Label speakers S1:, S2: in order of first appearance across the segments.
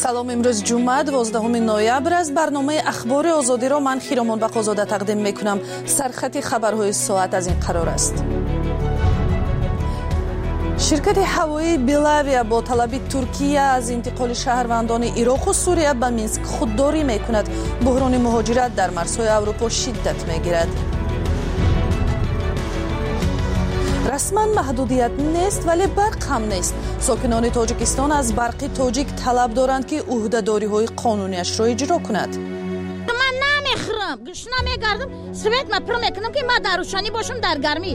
S1: салом, имрӯз ҷумъа 12 ноябр аст. барномаи ахбори озодиро ман Хиромон Бақозода тақдим мекунам. сархати хабарҳои соат аз ин қарор аст. ширкати ҳавоии Белавия бо талаби Туркия аз интиқоли шаҳрвандони Ироқу Сурия ба Минск худдорӣ мекунад. буҳрони муҳоҷират дар марзҳои Аврупо шиддат мегирад. расман маҳдудият нест, вале барқ ҳам нест. сокинони Тоҷикистон аз барқи тоҷик талаб доранд ки уҳдадориҳои қонуниашро иҷро кунад.
S2: ман намехӯрам, гӯшна мегардам, свет ма пур мекунам ки ман дар рӯшанӣ бошам, дар гармӣ.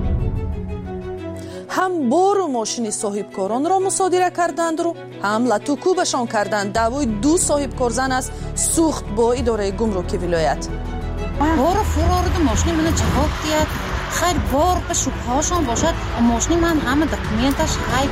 S1: ҳам бору мошини соҳибкоронро мусодира кардандру ҳам латукӯбашон карданд. даъвои 2 соҳибкорзан аст сӯхт бо идораи гумруки вилоят.
S3: бору фурориду мошини мана ҷавоб диҳад. хайр бор ба шубҳаошон бошад, мошини ман ҳама документаш хайр.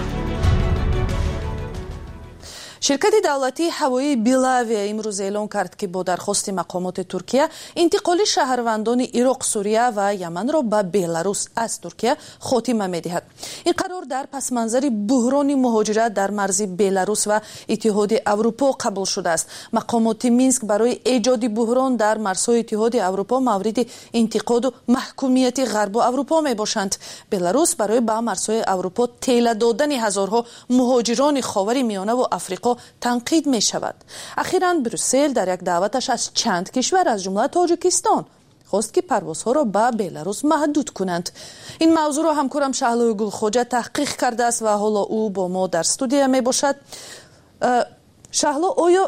S1: ширкати давлатии ҳавоии Белавия имрӯз эълон кард ки бо дархости мақомоти Туркия интиқоли шаҳрвандони Ироқ, Сурия ва Яманро ба Беларус аз Туркия хотима медиҳад. ин қарор дар пасманзари буҳрони муҳоҷират дар марзи Беларус ва Иттиҳоди Аврупо қабул шудааст. мақомоти Минск барои эҷоди буҳрон дар марзҳои Иттиҳоди Аврупо мавриди интиқоду маҳкумияти ғарбу Аврупо мебошанд. Беларус барои ба марзҳои Аврупо тела додани ҳазорҳо муҳоҷирони ховари миёнаву Африқо танқид мешавад. ахиран Брюссел дар як даъваташ аз чанд кишвар аз ҷумла Тоҷикистон хост ки парвозҳоро ба Беларус маҳдуд кунанд. ин мавзӯъро ҳамкорам Шаҳлои Гулхоҷа таҳқиқ кардааст ва ҳоло ӯ бо мо дар студия мебошад. Шаҳло, оё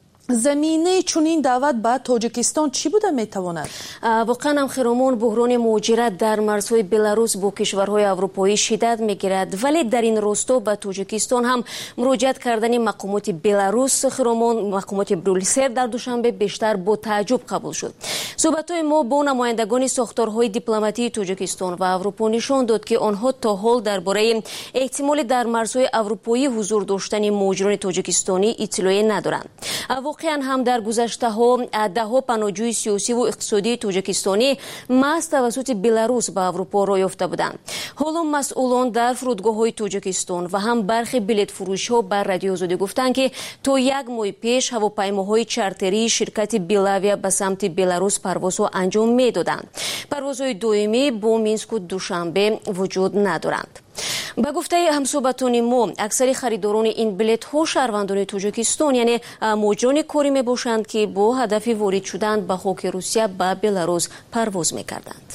S1: заминаи чунин даъват ба Тоҷикистон чӣ буда метавонад?
S4: воқеан ҳам Хиромон, буҳрони муҳоҷират дар марзҳои Беларус бо кишварҳои аврупоӣ шиддат мегирад, вале дар ин росто ба Тоҷикистон ҳам муроҷиат кардани мақомоти Беларус, Хиромон, мақомоти Брюссел дар душанбе бештар бо тааҷҷуб қабул шуд. суҳбатҳои мо бо намояндагони сохторҳои дипломатии Тоҷикистон ва Аврупо нишон дод ки онҳо то ҳол дар бораи эҳтимоли дар марзҳои аврупоӣ ҳузур доштани муҳоҷирони тоҷикистонӣ иттилоъе надоранд. воқеан ҳам дар гузаштаҳо даҳҳо паноҳҷӯи сиёсиву иқтисодии тоҷикистонӣ маҳз тавассути Беларус ба Аврупо роҳ ёфта буданд. ҳоло масъулон дар фурудгоҳҳои Тоҷикистон ва ҳам бархи билетфурӯшиҳо ба Радиои Озодӣ гуфтанд ки то 1 моҳи пеш ҳавопаймоҳои чартерии ширкати Белавия ба самти Беларус парвозҳо анҷом медоданд. парвозҳои доимӣ бо Минску Душанбе вуҷуд надоранд. ба гуфтаи ҳамсӯҳбатони мо, аксари харидорони ин билетҳо шаҳрвандони Тоҷикистон, яъне муҳоҷирони корӣ мебошанд ки бо ҳадафи ворид шудан ба хоки Русия ба Беларус парвоз мекарданд.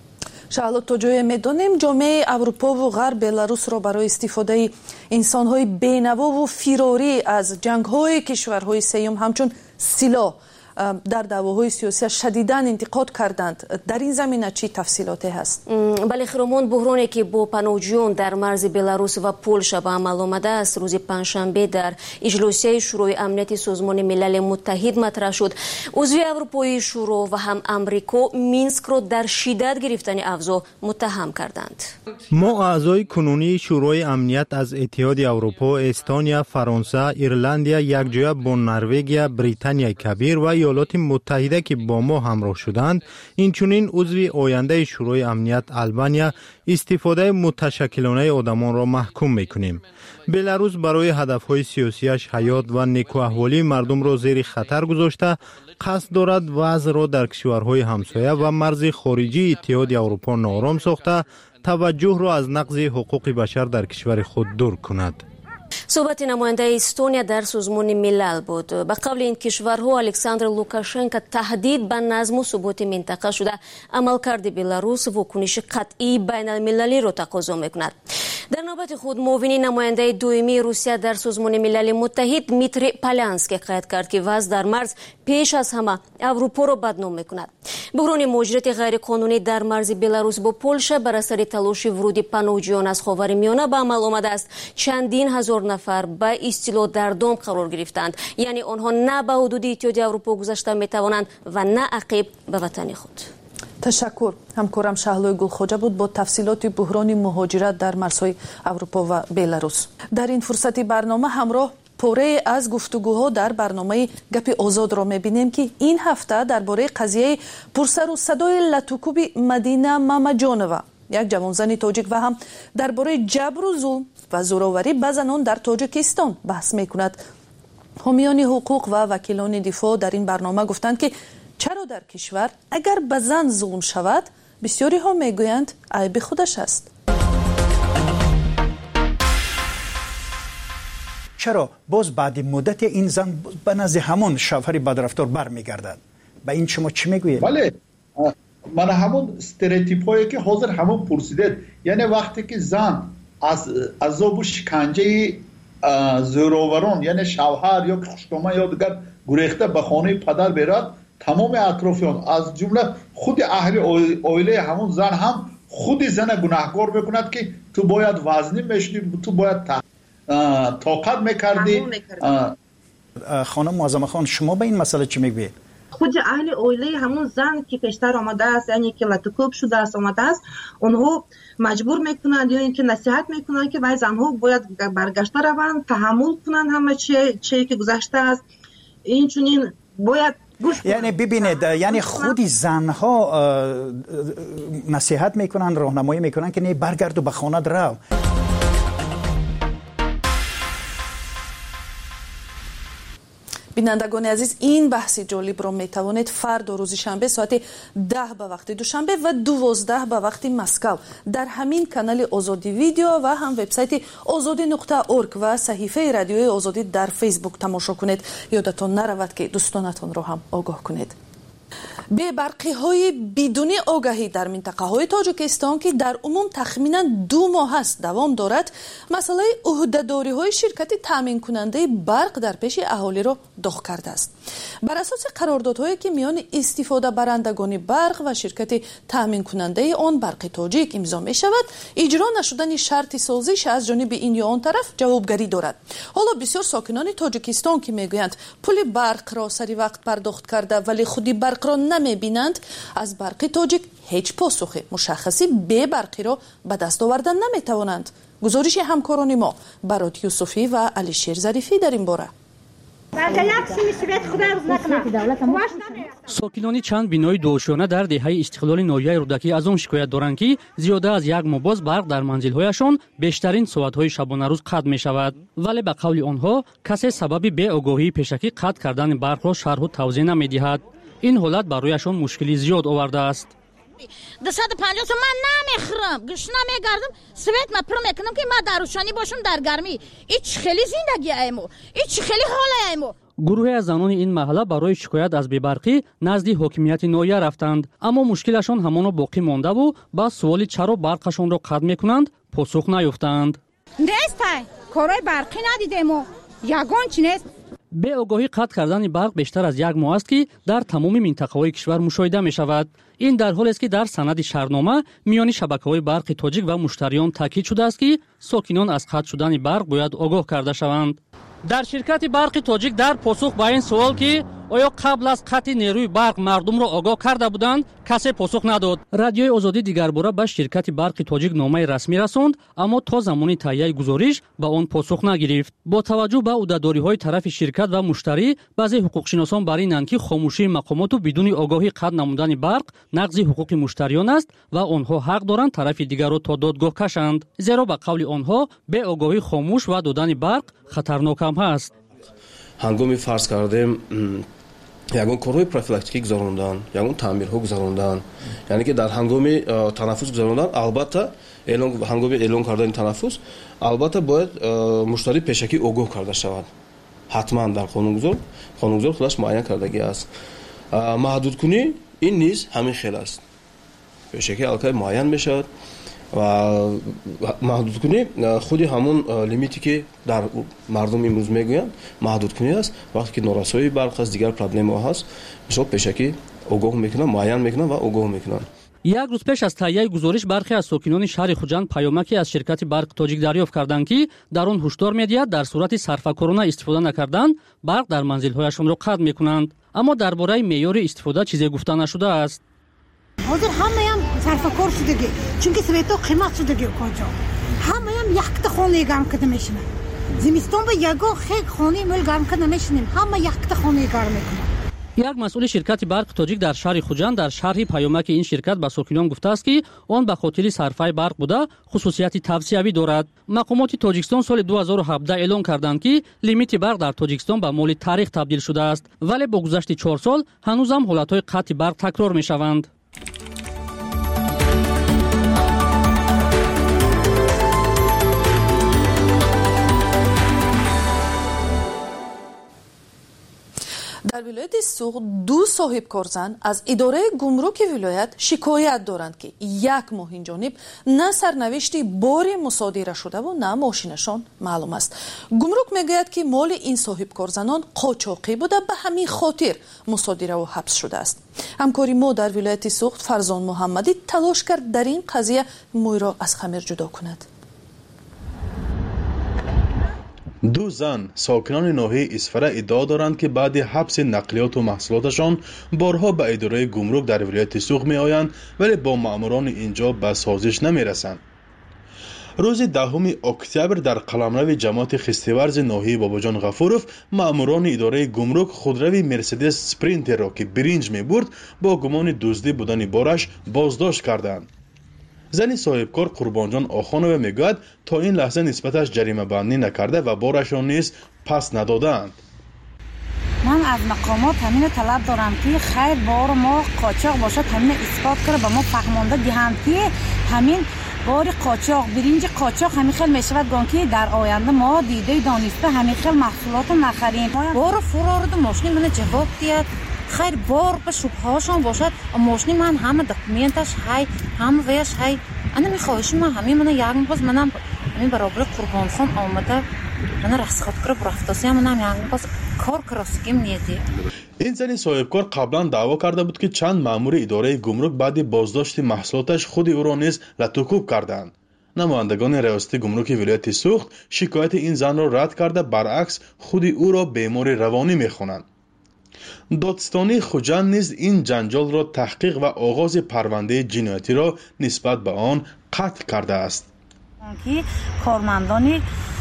S1: шаҳло, то ҷое медонем ҷомеаи Аврупову Ғарб Беларусро барои истифодаи инсонҳои бенавову фирорӣ аз ҷангҳои кишварҳои сеюм ҳамчун силоҳ дар даъвоҳои сиёсӣ шадидан интиқод карданд. дар ин замина чӣ тафсилоте ҳаст?
S4: бале Хиромон, буҳроне ки бо паноҳҷӯён дар марзи Беларус ва Полша ба амал омадааст, рӯзи панҷшанбе дар иҷлосияи шӯрои амнияти Созмони Милали Муттаҳид матраҳ шуд. узви Аврупоии шӯро ва ҳам Амрико Минскро дар шиддат гирифтани авзо муттаҳам карданд.
S5: мо аъзои кунунии шӯрои амният аз Иттиҳоди Аврупо, Эстония, Фаронса, Ирландия якҷоя бо Норвегия, Британияи Кабир ва ایالات متحده که با ما همراه شدند، اینچنین عضو آینده شورای امنیت آلبانیا استفاده متشکلانه آدمان را محکوم میکنیم. بلاروس برای هدفهای سیاسیش حیات و نیکواحوالی مردم را زیر خطر گذاشته قصد دارد وضع را در کشورهای همسایه و مرز خارجی اتحاد اروپا نارام ساخته توجه را از نقض حقوق بشر در کشور خود دور کند.
S4: صحبت نماینده استونیا در سازمان ملل بود. به قبل این کشورها الکساندر لوکاشنکو تهدید به نظم و ثبات منطقه شده عملکرد بلاروس واکنش قطعی بین المللی را تقاضا میکند. در نوبت خود معاون نماینده دومی روسیه در سازمان ملل متحد میتری پالانسکی قید کرد که وضع در مرز پیش از همه اروپا را بدنام میکند. بحران مهاجرت غیرقانونی در مرز بلاروس با پولشا بر اثر تلاش ورود پناهجویان از خاورمیانه به عمل آمده است. چندین هزار نفر به اصطلاح در دام قرار گرفتند، یعنی آنها نه به حدود اتحادیه اروپا گذشته میتوانند و نه عقب به وطن خود.
S1: تشکر. همکارم شهلوی گلخوجه بود با تفصیلات بحران مهاجرت در مرزهای اروپا و بلاروس. در این فرصتی برنامه همراه پاره از گفتگوها در برنامه گپ آزاد را میبینیم که این هفته درباره قضیه پرسر و صدای لطوکوب مدینه مامجانова، یک جوانزن تاجیک و هم درباره جبر و ظلم و زورآوری به زنان در تاجیکستان بحث میکند. حامیان حقوق و وکیلان دفاع در این برنامه گفتند که چرا در کشور اگر به زن ظلم شود بسیاری ها میگویند عیب خودش است.
S6: چرا باز بعد مدت این زن به نزد همون شوهر بدرفتار برمیگردد؟ به این شما چی میگویید؟
S7: بله، من همون استریوتیپ هایی که حاضر همون پرسیدید، یعنی وقتی که زن از عذاب و شکنجه زورآوران یعنی شوهر یا خشکامه یا دیگر گریخته به خانه پدر برد، تمام اطرافیان از جمله خود اهل عائله همون زن هم خود زن گناهکار میکند که تو باید وزنی میشدی، تو باید طاقت میکردی.
S6: خانم معظمه خان، شما به این مسئله چی میگویید؟
S8: خود اهل عائله همون زن که پیشتر آمده است، یعنی که لطکوب شده است آمده است، اونها مجبور میکنند یا اینکه نصیحت میکنند که وای زنها باید برگشته روند، تحمل کنند همه چی که گذشته است، این چنین باید گوش کنند.
S6: یعنی ببینید، یعنی خود زنها نصیحت میکنند، راهنمایی میکنند که نه برگرد و به خانه رو.
S1: بینندگان عزیز، این بحث جالب را می توانید فردا روز شنبه ساعت 10 به وقت دوشنبه و 12 به وقت مسکو در همین کانال آزادی ویدیو و هم وبسایت azadi.org و صحیفه رادیوی آزادی در فیسبوک تماشا کنید. یادتان نرود که دوستانتان را هم آگاه کنید. به برقی های بدون آگاهی در منطقه های تاجیکستان که در عموم تخمینا 2 ماه است دوام دارد، مسئله عهده‌داری های شرکت تامین کننده برق در پیش اهالی را داغ کرده است. بر اساس قراردادهایی که میان استفاده برندگان برق و شرکت تامین کننده آن برق تاجیک امضا می شود، اجرا نشدن شرط سازش از جانب این یا آن طرف جوابگری دارد. حالا بسیار ساکنان تاجیکستان که میگویند پول برق را سری وقت پرداخت کرده ولی خودی برق را نمیبینند، از برق تاجیک هیچ پاسخ مشخصی به برقی را به دست آوردن نمیتوانند. گزارش همکاران ما برات یوسفی و علیشیر ظریفی در این باره.
S9: ساکنان چند بینای دوشانه در دهه استقلال ناحیه رودکی از آن شکایت دارند که زیاده از 1 ماه باز برق در منزل‌هایشان بیشترین ساعت‌های شبانه روز قطع می‌شود، ولی به قول آنها کسی سبب بی‌آگاهی پیشکی قطع کردن برق را شرح و توضیح نمی‌دهد. این حالت برایشان مشکلی زیاد آورده است.
S2: 250 من نمیخورم، گشنه میگردم، سویت ما پر میکنم که ما در روشنی باشم در گرمی. ایچ خیلی زندگی ایمو، ایچ خیلی حال ایمو.
S9: گروه از زنان این محله برای شکایت از بی‌برقی نزد حاکمیت ناحیه رفتند، اما مشکلشان همانا باقی مانده و با سوالی چرا برقشان را قطع میکنند پاسخ نیافتند.
S10: نیست کارای برقی ندیدیم و یگان چی نیست.
S9: به آگاهی قطع کردن برق بیشتر از 1 ماه است که در تمام منطقه‌های کشور مشاهده می‌شود. این در حالی است که در سند شهرنامه میان شبکه‌های برق تاجیک و مشتریان تاکید شده است که ساکنان از قطع شدن برق باید آگاه کرده شوند. در شرکت برق تاجیک در پاسخ به این سوال که آیا قبل از قطع نیروی برق مردم را آگاه کرده بودند، کسی پاسخ نداد. رادیوی آزادی دیگر باره به شرکت برق تاجیک نامه رسمی رساند، اما تا زمانی تهیه گزارش به آن پاسخ نگرفت. با توجه به عهده‌داری‌های طرف شرکت و مشتری، بعضی حقوقشناسان بر اینند که خاموشی مقامات و بدون آگاهی قطع نمودن برق نقض حقوق مشتریان است و آنها حق دارند طرف دیگر را تا دادگاه کشند، زیرا به قول آنها به آگاهی خاموش و دادن برق خطرناک هم است.
S11: هنگامی فرض کردیم یگان کارهای پروفیلاکتیکی گذراندن، یگان تعمیرها گذراندن، یعنی که در هنگام تنفس گذراندن، البته هنگام اعلان کردن تنفس البته باید مشتری پیشکی آگاه کرده شود. حتما در قانونگذار خودش معین کردگی است. محدود کنی این نیز همین خیلی است. پیشکی الکی معین میشود و محدود کنی خودی همون لیمیتی که در مردم امروز میگویند محدود کنی است. وقتی که نارسایی برق از دیگر پرابلم ها هست، مثلا پیشکی آگاه میکنن، معین میکنن و آگاه میکنن.
S9: 1 روز پیش از تهیه گزارش برخی از ساکنان شهر خوجند پیامکی از شرکت برق تاجیک دریافت کردند که در آن هشدار می‌دهد در صورت صرفه‌کارانه استفاده نکردن برق در منزل‌هایشان را قطع می‌کنند، اما درباره معیار استفاده چیزی گفته نشده است.
S10: حاضر همه هم صرفه‌کار شدگی، چونکه سویتو قیمت شدگی کجا همه هم یک تا خانه گرم کرده میشنن. زمستون به یگان خیلی خانه مل گرم کرده میشنیم، همه یک تا خانه گرم میکنن.
S9: як масъули ширкати барқи тоҷик дар шаҳри хуҷанд дар шарҳи паёмаки ин ширкат ба сокинон гуфтааст ки он ба хотири сарфаи барқ буда хусусияти тавсиявӣ дорад. мақомоти тоҷикистон соли 2017 эълон карданд ки лимити барқ дар тоҷикистон ба моли таърих табдил шудааст, вале бо гузашти 4 сол ҳанӯзам ҳолатҳои қатъи барқ такрор мешаванд.
S1: дар вилояти суғд ду соҳибкорзан аз идораи гумруки вилоят шикоят доранд ки як моҳ инҷониб на сарнавишти бори мусодира шудаву на мошинашон маълум аст. гумрук мегӯяд ки моли ин соҳибкорзанон қочоқӣ буда ба ҳамин хотир мусодираву ҳабс шудааст. ҳамкори мо дар вилояти суғд Фарзон Муҳаммадӣ талош кард дар ин қазия мӯйро аз хамир ҷудо кунад.
S12: ду зан сокинони ноҳияи Исфара иддао доранд ки баъди ҳабси нақлиёту маҳсулоташон борҳо ба идораи гумрук дар вилояти суғд меоянд, вале бо маъмурони инҷо ба созиш намерасанд. рӯзи 10 октябр дар қаламрави ҷамоати хистиварзи ноҳияи Бобоҷон Ғафуров маъмурони идораи гумрук худрави Мерседес Спринтерро ки биринҷ мебурд бо гумони дуздӣ будани бораш боздошт карданд. зани соҳибкор Қурбонҷон Охонова мегӯяд то ин лаҳза нисбаташ ҷаримабандӣ накарда ва борашон низ пас надодаанд.
S3: ман аз мақомот ҳамина талаб дорам ки хайр бор мо қочоқ бошад ҳамина исбот карда ба мо фаҳмонда диҳанд ки ҳамин бори қочоқ биринҷи қочоқ ҳамин хел мешавад гон ки дар оянда мо дидаи дониста ҳамин хел маҳсулотро нахарем. бору фурорду мошини мана ҷавоб диҳад хайр бор ба шубҳаҳошон бошад. мошини ман ҳама документаш ҳай ҳама ваяш ҳай ана мехоҳиши ман ҳамин мана якбоз манам ҳамин баробари Қурбонхон омада мана расходкара бурафтосиям манам якбоз кор каросигим неди.
S12: ин зани соҳибкор қаблан даъво карда буд ки чанд маъмури идораи гумрук баъди боздошти маҳсулоташ худи ӯро низ латукуб карданд. намояндагони раёсати гумруки вилояти суғд шикояти ин занро рад карда баръакс худи ӯро бемори равонӣ мехонанд. додистонии хуҷанд низ ин ҷанҷолро таҳқиқ ва оғози парвандаи ҷиноятиро нисбат ба он қатъ кардааст.
S3: ки кормандони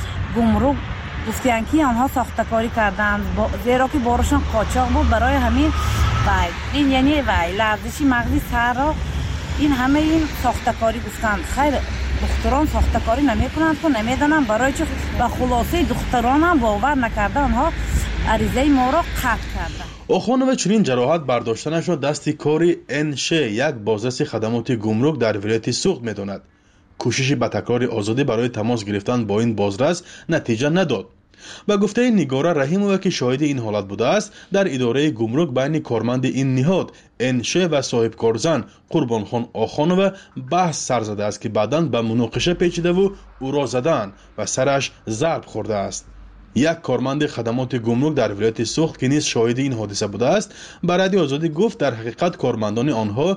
S3: гумрук гуфтанд ки онҳо сохтакорӣ карданд, зеро ки борашон қочоқ буд. барои ҳамин вай ин яъне вай ларзиши мағзи сарро ин ҳама ин сохтакорӣ гуфтанд. хайр духтарон сохтакорӣ намекунанд ку намедонанд, барои чи ба хулосаи духтаронам бовар накарда онҳо аризаи моро қатъ карда.
S12: охонова чунин ҷароҳат бардоштанашро дасти кори НШ як боздаси хадамоти гумрук дар вилояти суғд медонад. кӯшиши ба такрори озодӣ барои тамос гирифтан бо ин бозрас натиҷа надод. ба гуфтаи Нигора Раҳимова ки шоҳиди ин ҳолат будааст, дар идораи гумрук байни корманди ин ниҳод НШ ва соҳибкорзан Қурбонхон Охонова баҳс сар задааст ки баъдан ба муноқиша печидаву ӯро задаанд ва сараш зарб хӯрдааст. як корманди хадамоти гумрук дар вилояти суғд ки низ шоҳиди ин ҳодиса будааст ба радиои озодӣ гуфт дар ҳақиқат кормандони онҳо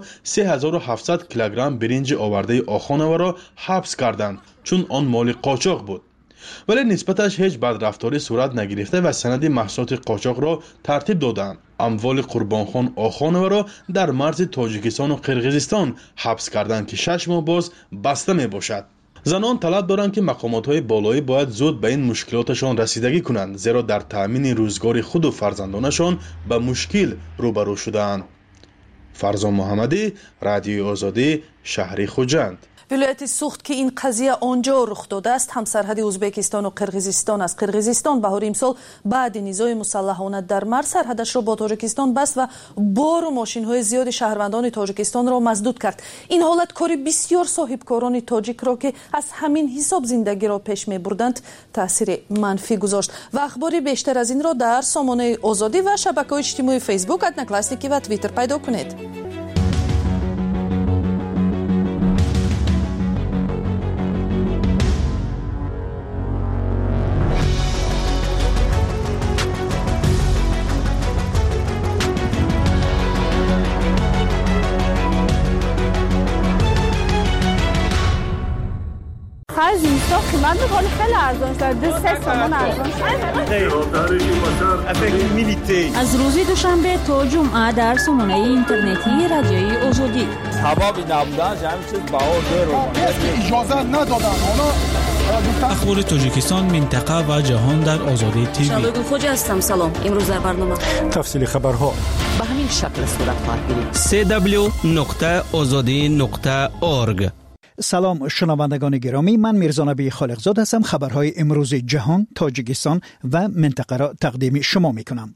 S12: 3700 килограмм биринҷи овардаи Охоноваро ҳабс карданд, чун он моли қочоқ буд. вале нисбаташ ҳеҷ бадрафторӣ сурат нагирифта ва санади маҳсулоти қочоқро тартиб доданд. амволи Қурбонхон Охоноваро дар марзи Тоҷикистону Қирғизистон ҳабс карданд ки 6 моҳ боз баста мебошад. занон талаб доранд ки мақомотҳои болоӣ бояд зуд ба ин мушкилоташон расидагӣ кунанд, зеро дар таъмини рӯзгори худу фарзандонашон ба мушкил рӯбарӯ шудаанд. Фарзон Муҳаммадӣ, Радиои Озодӣ, шаҳри Хуҷанд.
S1: вилояти суғд ки ин қазия онҷо рух додааст, ҳамсарҳади Ӯзбекистону Қирғизистон аст. Қирғизистон баҳори имсол баъди низои мусаллаҳона дар марз сарҳадашро бо Тоҷикистон баст ва бору мошинҳои зиёди шаҳрвандони Тоҷикистонро маздуд кард. ин ҳолат кори бисёр соҳибкорони тоҷикро ки аз ҳамин ҳисоб зиндагиро пеш мебурданд таъсири манфӣ гузошт. ва ахбори бештар аз инро дар сомонаи Озодӣ ва шабакаҳои иҷтимоии Facebook, Одноклассники ва Twitter пайдо кунед.
S13: آخر زیستا قیمت میکنه خیلی ارزان شده 3 تومان ارزان شده.
S14: از روزی دوشنبه تا جمعه در سامانه اینترنتی رادیوی آزادی.
S15: حبابی نبودن همین چیز بهار
S16: اجازه ندادن.
S17: اخبار تاجیکستان، منطقه و جهان در آزادی تیوی.
S4: شبگون خوش هستم. سلام. امروز در برنامه
S16: تفصیل خبرها
S18: به همین شکل صورت خواهد گرفت.
S17: www.azadi.org.
S6: سلام شنوندگان گرامی، من میرزا نبی خالقزاد هستم. خبرهای امروز جهان، تاجیکستان و منطقه را تقدیم شما میکنم.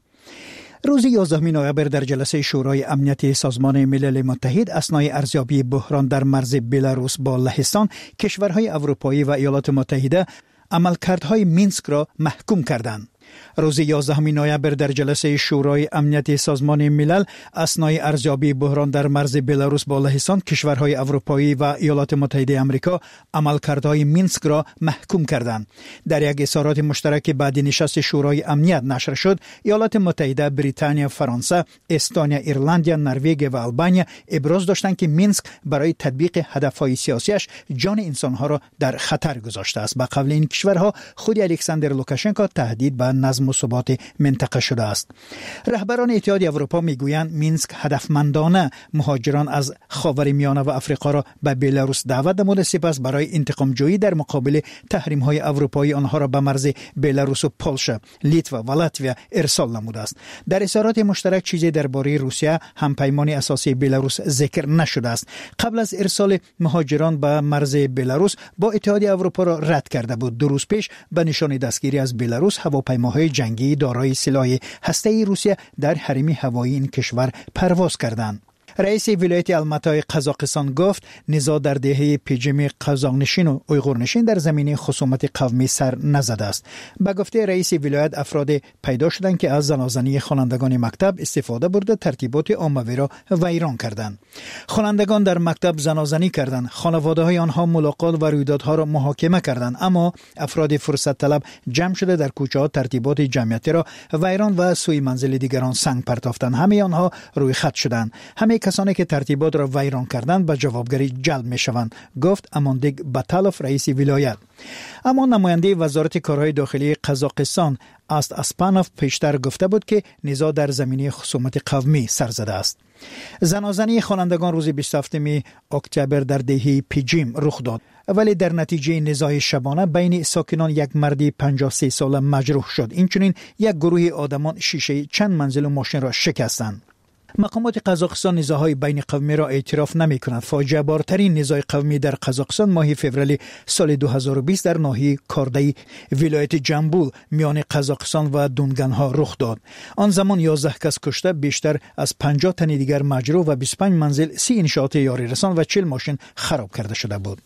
S6: روز 11 نوامبر در جلسه شورای امنیت سازمان ملل متحد اثنای ارزیابی بحران در مرز بلاروس با لهستان، کشورهای اروپایی و ایالات متحده عملکردهای مینسک را محکوم کردند. روز 11 نوامبر در جلسه شورای امنیت سازمان ملل اثنای ارزیابی بحران در مرز بلاروس با لهستان، کشورهای اروپایی و ایالات متحده آمریکا عملکردهای مینسک را محکوم کردند. در یک اظهارات مشترک بعد نشست شورای امنیت نشر شد، ایالات متحده، بریتانیا، فرانسه، استونیا، ایرلندیا، نروژ و آلبانیا ابراز داشتند که مینسک برای تطبیق هدفهای سیاسیش جان انسانها را در خطر گذاشته است. به قول این کشورها، خود الکساندر لوکاشنکو تهدید به نظم و ثبات منطقه شده است. رهبران اتحاد اروپا میگویند مینسک هدفمندانه مهاجران از خاورمیانه و افریقا را به بلاروس دعوت نموده، سپس برای انتقام جویی در مقابل تحریم های اروپایی آنها را به مرز بلاروس و پولشا، لیتوا و لاتویا ارسال نموده است. در اظهارات مشترک چیزی درباره روسیه، همپیمان اساسی بلاروس، ذکر نشده است. قبل از ارسال مهاجران به مرز بلاروس با اتحاد اروپا را رد کرده بود. 2 روز پیش به نشان دستگیری از بلاروس، هواپیماهای جنگی دارای سلاح هسته‌ای روسیه در حریم هوایی این کشور پرواز کردند. رئیس ولایت الماتای قزاقستان گفت نزاع در دهه پیجم قزاقنشین و اویغورنشین در زمینه خصومت قومی سر نزده است. به گفته رئیس ولایت، افراد پیدا شدند که از زنازنی خوانندگان مکتب استفاده برده ترتیبات عامه را ویران کردند. خوانندگان در مکتب زنازنی کردند، خانواده‌های آنها ملاقات و رویدادها را محاکمه کردند، اما افراد فرصت طلب جمع شده در کوچه‌ها ترتیبات جمعیتی را ویران و سوی منزل دیگران سنگ پرتافتند. همه آنها روی خط شدند. همه کسانی که ترتیبات را ویران کردند به جوابگری جلب می شوند، گفت اماندیک باتالوف، رئیس ولایت. اما نماینده وزارت کارهای داخلی قزاقستان است اسپانوف پیشتر گفته بود که نزاع در زمینه خصومت قومی سر زده است. زنازنی خوانندگان روز 27 اکتبر در دهه پیجیم رخ داد، ولی در نتیجه نزاع شبانه بین ساکنان یک مرد 53 ساله مجروح شد. اینچنین یک گروه آدمان شیشه چند منزل و ماشین را شکستند. مقامات قزاقستان نزاع‌های بین قومی را اعتراف نمی‌کنند. فاجعه بارترین نزاع قومی در قزاقستان ماه فوریه سال 2020 در ناحیه کاردای ولایت جنبول میان قزاقستان و دونگانها رخ داد. آن زمان 11 کس کشته، بیشتر از 50 تن دیگر مجروح و 25 منزل، 30 انشاءات یاری رسان و 40 ماشین خراب کرده شده بود.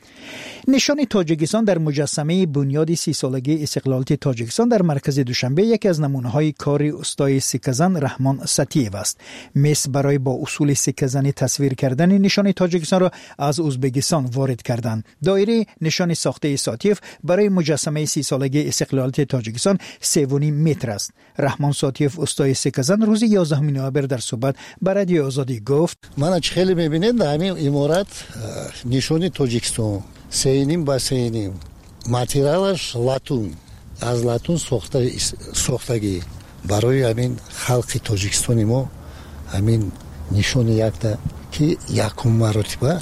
S6: نشان تاجیکستان در مجسمه بنیاد 30 سالگی استقلالت تاجیکستان در مرکز دوشنبه یکی از نمونه‌های کار استاد سکه‌زن رحمان ساتیف است. مصر برای با اصول سکه‌زنی تصویر کردن نشان تاجیکستان را از ازبکستان وارد کردند. دایره نشان ساخته ساتیف برای مجسمه 30 سالگی استقلالت تاجیکستان 3.5 متر است. رحمان ساتیف استاد سکه‌زن روز 11 نوامبر در صحبت با رادیو آزادی گفت:
S19: من خیلی می‌بینید همین امارات نشان تاجیکستان سینیم با سینیم ماتریالش لاتون از لاتون ساختگی برای همین خلق تاجیکستانی ما همین نشون یکتا که یکم مرتبه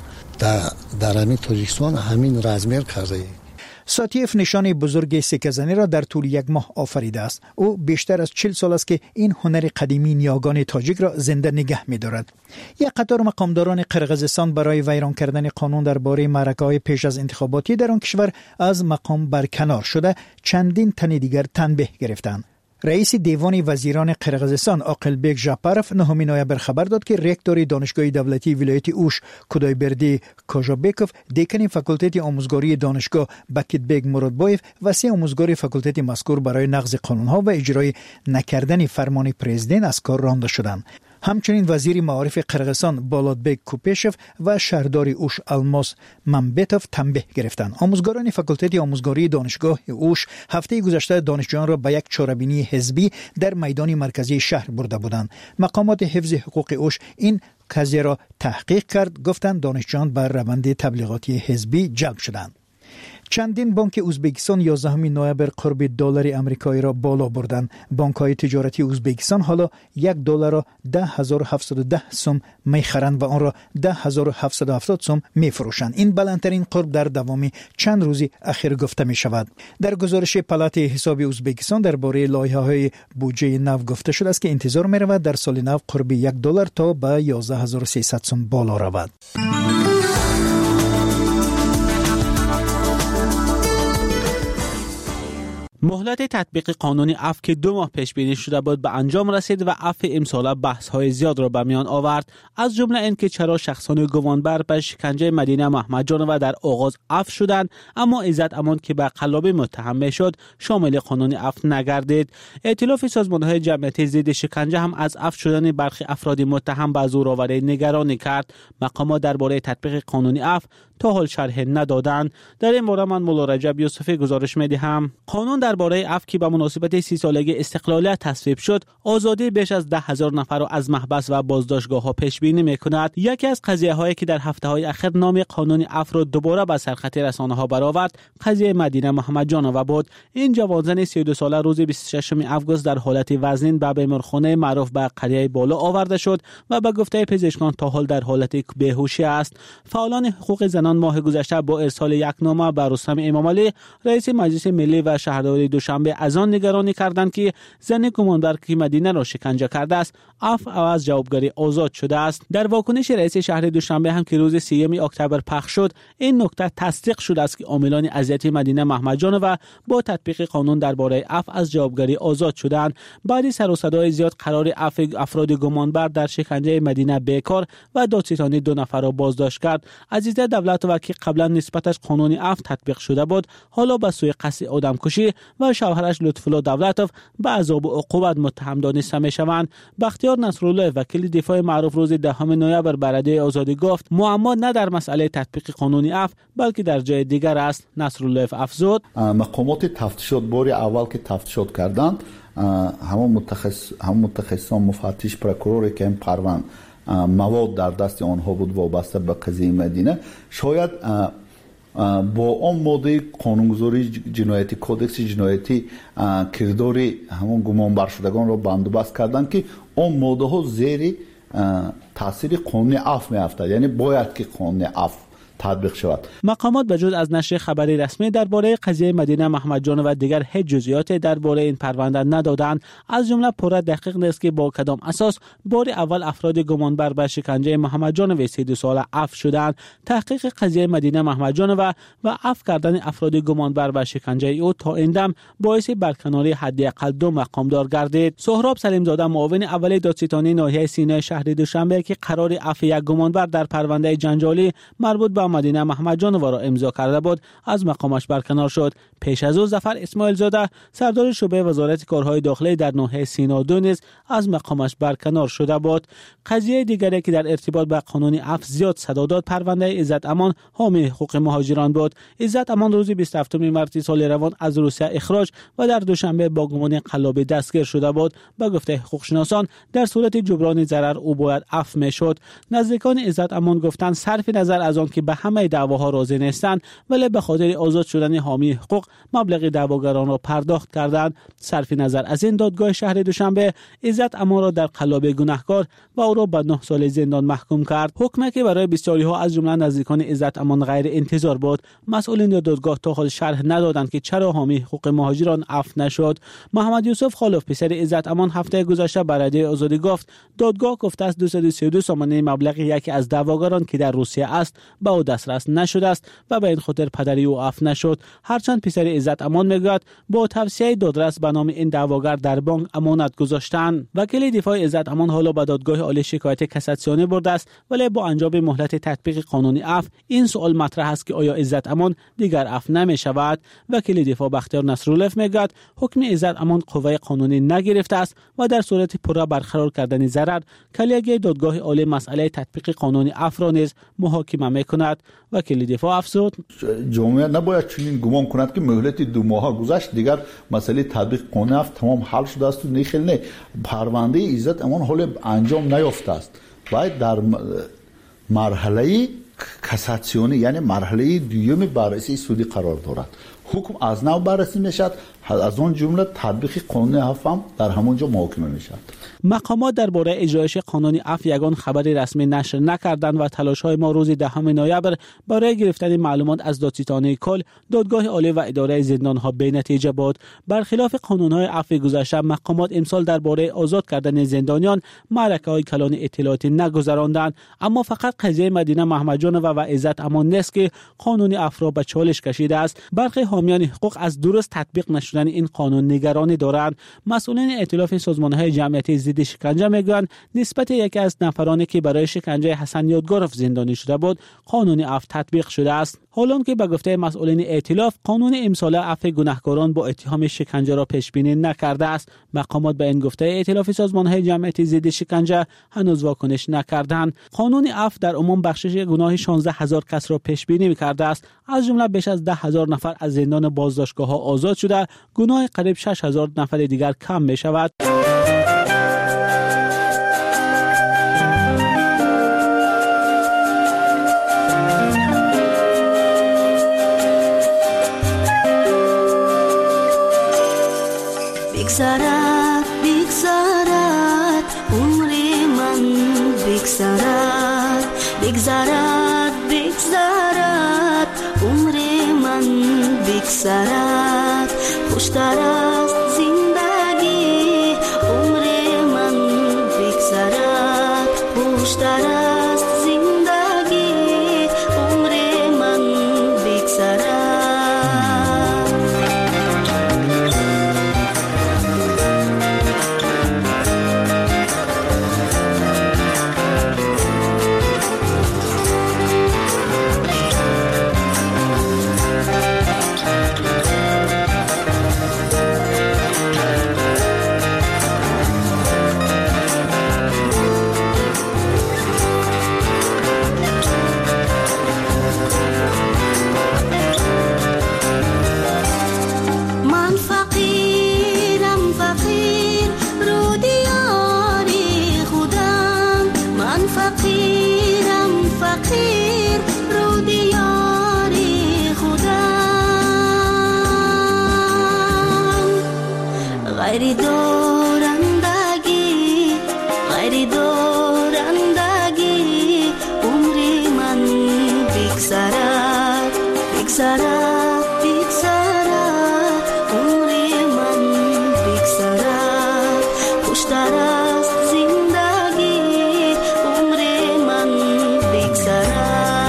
S19: در همین تاجیکستان همین رزمیر کرده.
S6: ساتیف نشان بزرگ سکه‌زنی را در طول یک ماه آفریده است. او بیشتر از 40 سال است که این هنر قدیمی نیاگان تاجیک را زنده نگه می‌دارد. یک قطار مقامداران قرقیزستان برای ویران کردن قانون درباره معرکه‌های پیش از انتخاباتی در آن کشور از مقام برکنار شده، چندین تن دیگر تنبیه گرفتند. رئیس دیوان وزیران قرقیزستان آقلبک ژاپاروف 9 نوامبر خبر داد که رکتور دانشگاه دولتی ولایت اوش کودایبردی کاژابکوف، دکان فاکولته آموزگاری دانشگاه بکیتبک مرادبایف و 3 آموزگار فاکولته مذکور برای نقض قانون‌ها و اجرای نکردن فرمان پرزیدنت از کار رانده شدند. همچنین وزیر معارف قرقیزستان بالادبک کوپشف و شهردار اوش الماس ممبتوف تنبیه گرفتند. آموزگاران فاکولته آموزگاری دانشگاه اوش هفته گذشته دانشجویان را به یک چاره‌بینی حزبی در میدان مرکزی شهر برده بودند. مقامات حفظ حقوق اوش این قضیه را تحقیق کرد، گفتند دانشجویان بر روند تبلیغاتی حزبی جلب شدند. چندین بانک ازبکستان 11 نوامبر قرب دلار آمریکایی را بالا بردند. بانک‌های تجارتی ازبکستان حالا $1 را 10,710 سوم می‌خرند و آن را 10,770 سوم می‌فروشند. این بلندترین قرب در دوامی چند روزی اخیر گفته می‌شود. در گزارش پالات حساب ازبکستان درباره لایحه‌های بودجه نو گفته شده است که انتظار می‌رود در سال نو قرب $1 تا به 11,300 سوم بالا رود.
S20: مهلت تطبیق قانون عفو که 2 ماه پیش بینی شده بود به انجام رسید و عفو امسال بحث‌های زیاد را به میان آورد، از جمله اینکه چرا شخصان گمانبر به شکنجه مدینه محمدجانова در آغاز عفو شدند اما عزت امان که به قلاب متهم میشد شامل قانون عفو نگردید. ائتلاف سازمان‌های جمعیتی ضد شکنجه هم از عفو شدن برخی افراد متهم به زورآوری نگرانی کرد. مقامات درباره تطبیق قانون عفو تا حال شرح ندادند. در این باره من مولا رجب یوسفی گزارش می‌دهم. قانون درباره عفو که به مناسبت 30 سالگی استقلالیت تصویب شد، آزادی بیش از 10,000 نفر را از محبس و بازداشتگاه‌ها پیش بینی می‌کند. یکی از قضیه‌هایی که در هفته‌های اخیر نام قانون عفو را دوباره به سرخط رسانه‌ها برآورد، قضیه مدینه محمدجانova بود. این جوانزن 32 ساله روز 26 آگوست در حالت وزنین به بیمارخانه معروف به قریه بالا آورده شد و به گفته پزشکان تا حال در حالت بیهوشی است. فعالان حقوق زنان ماه گذشته با ارسال یک نامه به رستم امامعلی رئیس مجلس ملی و شهرداری دوشنبه از آن نگرانی کردند که زن گمانبر که مدینه را شکنجه کرده است عفو و از جوابگری آزاد شده است. در واکنش رئیس شهر دوشنبه هم که روز 3 اکتبر پخش شد، این نکته تصدیق شده است که عاملان اذیت مدینه محمدجانova با تطبیق قانون درباره عفو از جوابگری آزاد شدند. بعد سر و صدای زیاد قرار عفو افراد گمانبر در شکنجه مدینه بیکار و دادستانی 2 نفر را بازداشت کرد. عزیزه دولتova که قبلا نسبتش قانون عفو تطبیق شده بود، حالا به سوی قصد آدمکشی و شوهرش لطفالله دولتov به عذاب و عقوبت متهم دانسته میشوند. بختیار نصرالله وکیل دفاع معروف روز 10 نوامبر بر رادیوی آزادی گفت معما نه در مسئله تطبیق قانون عفو بلکه در جای دیگر است. نصرالله افزود
S21: مقامات تفتیشات باری اول که تفتیشات کردند همون متخصصان مفتش پروکوروری که این پروند مواد در دست آنها بود وابسته به قضیه مدینه، شاید با آن ماده قانونگذاری جنایتی کودکس جنایتی کرداری همون گمانبر شدگان را بندوبست کردند که آن ماده ها زیر تاثیر قانون عفو میافتد، یعنی باید که قانون عفو تطبیق شود.
S20: مقامات بجز از نشر خبری رسمی درباره قضیه مدینه محمدجانova دیگر هیچ جزئیاتی درباره این پرونده ندادند. از جمله پورا دقیق نیست که با کدام اساس بار اول افراد گمانبر به شکنجه محمدجانova 32 ساله عفو شدند. تحقیق قضیه مدینه محمدجانova و عفو کردن افراد گمانبر به شکنجه او تا این دم باعث برکناری حداقل 2 مقامدار گردید. سهراب سلیمزاده معاون اول دادستانی ناحیه سینای شهر دوشنبه که قرار عفو یک گمانبر در پرونده جنجالی مربوط به مدینه محمدجانova را امضا کرده بود از مقامش برکنار شد. پیش از او ظفر اسماعیل زاده سردار شعبه وزارت کارهای داخلی در ناحیه سینا 2 نیز از مقامش برکنار شده بود. قضیه دیگری که در ارتباط با قانون عفو زیاد صدا داد پرونده عزت امان حامی حقوق مهاجران بود. عزت امان روز 27 مارس سال روان از روسیه اخراج و در دوشنبه با گمان قلابی دستگیر شده بود. به گفته حقوقشناسان در صورت جبران ضرر او باید عفو میشد. نزدیکان عزت امان گفتند صرف نظر از آن که به همه دعواها راضی نیستند ولی به خاطر آزاد شدن حامی حقوق مبلغ دعواگران را پرداخت کردند. صرف نظر از این دادگاه شهر دوشنبه عزت امان را در قلاب گناهکار و او را به 9 سال زندان محکوم کرد. حکمی که برای بسیاری ها از جمله نزدیکان عزت امان غیر انتظار بود. مسئولین دادگاه تا حال شرح ندادند که چرا حامی حقوق مهاجران عفو نشد. محمد یوسف خالف پسر عزت امان هفته گذشته بر رادیوی آزادی گفت دادگاه گفته است 232 سامانه مبلغ یکی از دعواگران که در روسیه است به او دسترس نشده است و به این خاطر پدری او عفو نشد. هرچند پسر عزت امان میگوید با توصیه دادرس به نام این دعواگر در بانک امانت گذاشتند. وکیل دفاع عزت امان حالا به دادگاه عالی شکایت کاساسیونی برده است ولی با انجام مهلت تطبیق قانون عفو این سوال مطرح است که آیا عزت امان دیگر عفو نمی شود. وکیل دفاع بختیار نصرالله میگوید حکم عزت امان قوه قانونی نگرفته است و در صورت پورا برقرار کردن ضرر کلیه دادگاه عالی مسئله تطبیق قانون عفو را نیز محاکمه میکند. وکیل دفاع افزود
S21: جامعه نباید چنین گمان کند که مهلت 2 ماه گذشت دیگر مسئله تطبیق قانون عفو تمام حل شده است و نه پرونده عزت امان حال انجام نیافته است. باید در مرحله کاساسیونی یعنی مرحله دوم بررسی سودی قرار دارد. حکم از نو بررسی میشد، از اون جمله تطبیق قانون عفو هم در همونجا محاکمه میشد.
S20: مقامات درباره اجرایش قانون عفو یگان خبری رسمی نشر نکردند و تلاش‌های ما روز 10 نوامبر برای گرفتن معلومات از دادستانی کل، دادگاه عالی و اداره زندان‌ها بی‌نتیجه بود. برخلاف قانون‌های عفو گذشته، مقامات امسال درباره آزاد کردن زندانیان معرکه‌های کلان اطلاعاتی نگذراندند، اما فقط قضیه مدینه محمدجان و عزت امان نیست که قانون عفو را به چالش کشیده است. برخی حامیان حقوق از درست تطبیق نشدن این قانون نگرانی دارند. مسئولین ائتلاف سازمان‌های جمعیتی ضد شکنجه میگویند نسبت یکی از نفرانی که برای شکنجه حسن یادگاروف زندانی شده بود قانون عفو تطبیق شده است، حالان که به گفته مسئولین ائتلاف قانون امسال عفو گناهکاران با اتهام شکنجه را پیش بینی نکرده است. مقامات به این گفته ائتلاف سازمان‌های جمعیتی ضد شکنجه هنوز واکنش نکردند. قانون عفو در عموم بخشش گناه 16000 کس را پیش بینی می‌کرده است، از جمله بیش از 10000 نفر از زندان بازداشتگاه‌ها آزاد شده، گناه قریب 6000 نفر دیگر کم می‌شود.
S5: بگذرد بگذرد عمر من، بگذرد بگذرد بگذرد عمر من، بگذرد خوشتر است زندگی عمر من، بگذرد خوشتر است زندگی عمر من، بگذرد. غیری دارندگی غیری دارندگی عمر من، بگذرد بگذرد بگذرد عمر من، بگذرد خوشتر است زندگی عمر من، بگذرد.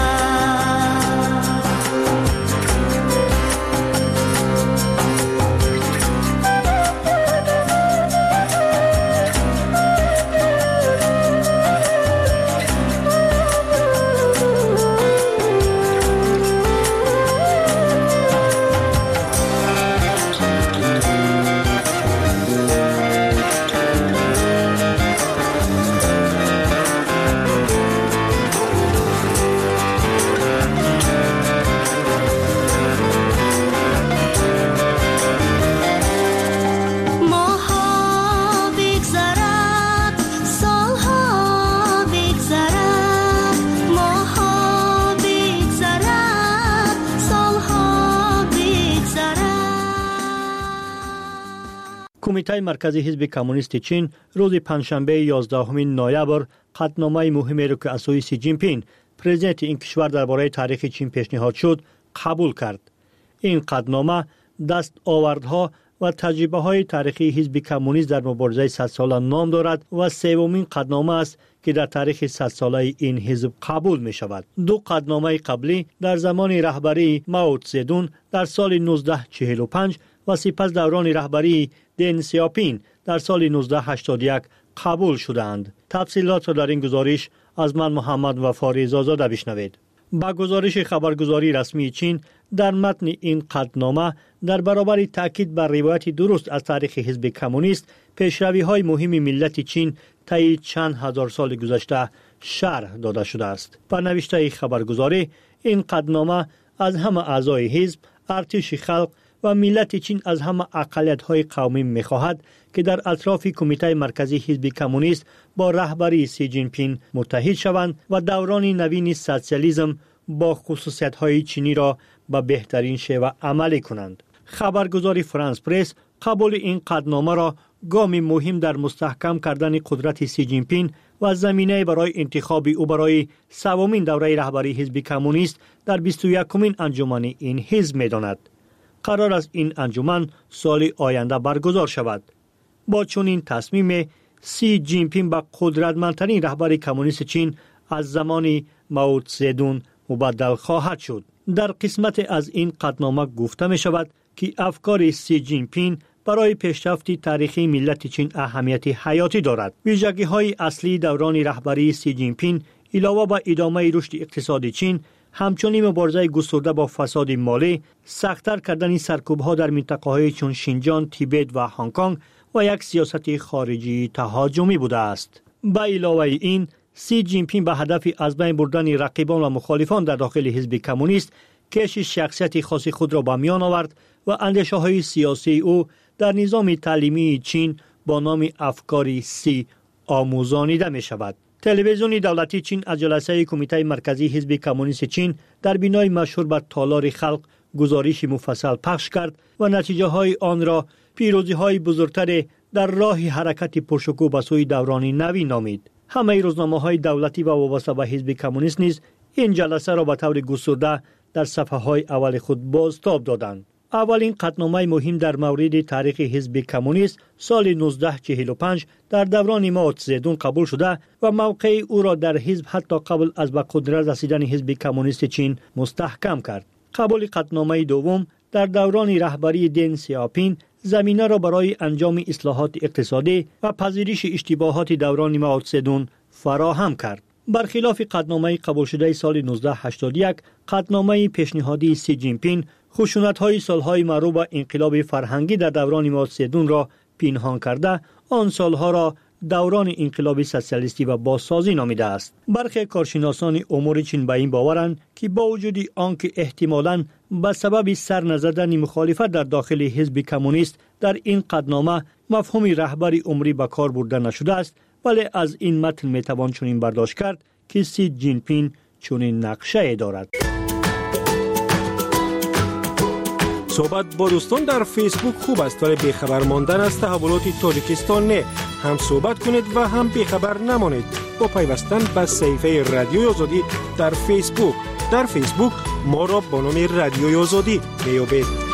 S22: کمیته مرکزی حزب کمونیست چین روز پنجشنبه 11 نوامبر قطعنامه مهمی را که از سوی سی جین پینگ پرزیدنت این کشور درباره تاریخ چین پیشنهاد شد قبول کرد. این قطعنامه دستاوردها و تجربه های تاریخی حزب کمونیست در مبارزه 100 ساله نام دارد و سومین قطعنامه است که در تاریخ 100 ساله این حزب قبول می شود. دو قطعنامه قبلی در زمان رهبری مائو تزدون در سال 1945 و سپس دوران رهبری دن سیاپین در سال 1981 قبول شدند. تفصیلات را در این گزارش از من محمد وفا رضازاده بشنوید. با گزارش خبرگزاری رسمی چین در متن این قطعنامه در برابر تاکید بر روایت درست از تاریخ حزب کمونیست، پیشروی‌های مهم ملت چین طی چند هزار سال گذشته شرح داده شده است. با نوشته خبرگزاری این قطعنامه از همه اعضای حزب، ارتش خلق و ملت چین از همه اقلیت‌های قومی می‌خواهد که در اطراف کمیته مرکزی حزب کمونیست با رهبری سی جین پین متحد شوند و دوران نوین سوسیالیسم با خصوصیت‌های چینی را به بهترین شیوه عملی کنند. خبرگزاری فرانس پرس قبول این قطعنامه را گام مهم در مستحکم کردن قدرت سی جین پین و زمینه برای انتخاب او برای سومین دوره رهبری حزب کمونیست در 21مین انجمن این حزب می‌داند. قرار است این انجمن سال آینده برگزار شود. با چنین تصمیم سی جین پین به قدرتمندترین رهبر کمونیست چین از زمان مائو تزدون مبدل خواهد شد. در قسمت از این قطعنامه گفته می شود که افکار سی جین پین برای پیشرفت تاریخی ملت چین اهمیت حیاتی دارد. ویژگی‌های اصلی دوران رهبری سی جین پین علاوه بر ادامه رشد اقتصادی چین، همچنین مبارزه گسترده با فساد مالی، سخت‌تر کردن سرکوب‌ها در منطقه‌های چون شینجان، تیبت و هنگ کنگ و یک سیاست خارجی تهاجمی بوده است. به علاوه این، سی جین پین به هدف از بین بردن رقیبان و مخالفان در داخل حزب کمونیست کشش شخصیت خاص خود را به میان آورد و اندیشه‌های سیاسی او در نظام تعلیمی چین با نام افکار سی آموزانیده می شود. تلویزیون دولتی چین از جلسه کمیته مرکزی حزب کمونیست چین در بینای مشهور بر تالار خلق گزارش مفصل پخش کرد و نتیجه های آن را پیروزی های بزرگتر در راه حرکت پرشکوه به سوی دوران نوی نامید. همه روزنامه های دولتی و وابسته به حزب کمونیست نیز این جلسه را به طور گسترده در صفحه های اول خود بازتاب دادند. اولین قطعنامه مهم در مورد تاریخ حزب کمونیست سال 1945 در دوران مائو تزدون قبول شده و موقع او را در حزب حتی قبل از به قدرت رسیدن حزب کمونیست چین مستحکم کرد. قبول قطعنامه دوم در دوران رهبری دن سیاپین زمینه را برای انجام اصلاحات اقتصادی و پذیرش اشتباهات دوران مائو تزدون فراهم کرد. برخلاف قطعنامه قبول شده سال 1981، قطعنامه پیشنهادی سی جین پین خشونت‌های سالهای معروف به انقلاب فرهنگی در دوران مائو تزدون را پنهان کرده، آن سالها را دوران انقلاب سوسیالیستی و بازسازی نامیده است. برخی کارشناسان امور چین به این باورند که با وجود آنکه احتمالاً به سبب سر نزدن مخالفت در داخل حزب کمونیست در این قطعنامه مفهوم رهبری عمری به کار برده نشده است، ولی از این متن میتوان چنین برداشت کرد که سی جین پین چنین نقشه دارد.
S7: صحبت با دوستان در فیسبوک خوب است، ولی بیخبر ماندن از تحولات تاجیکستان نه. هم صحبت کنید و هم بیخبر نمانید با پیوستن به صفحه رادیوی آزادی در فیسبوک. در فیسبوک ما را با نام رادیوی آزادی میابید.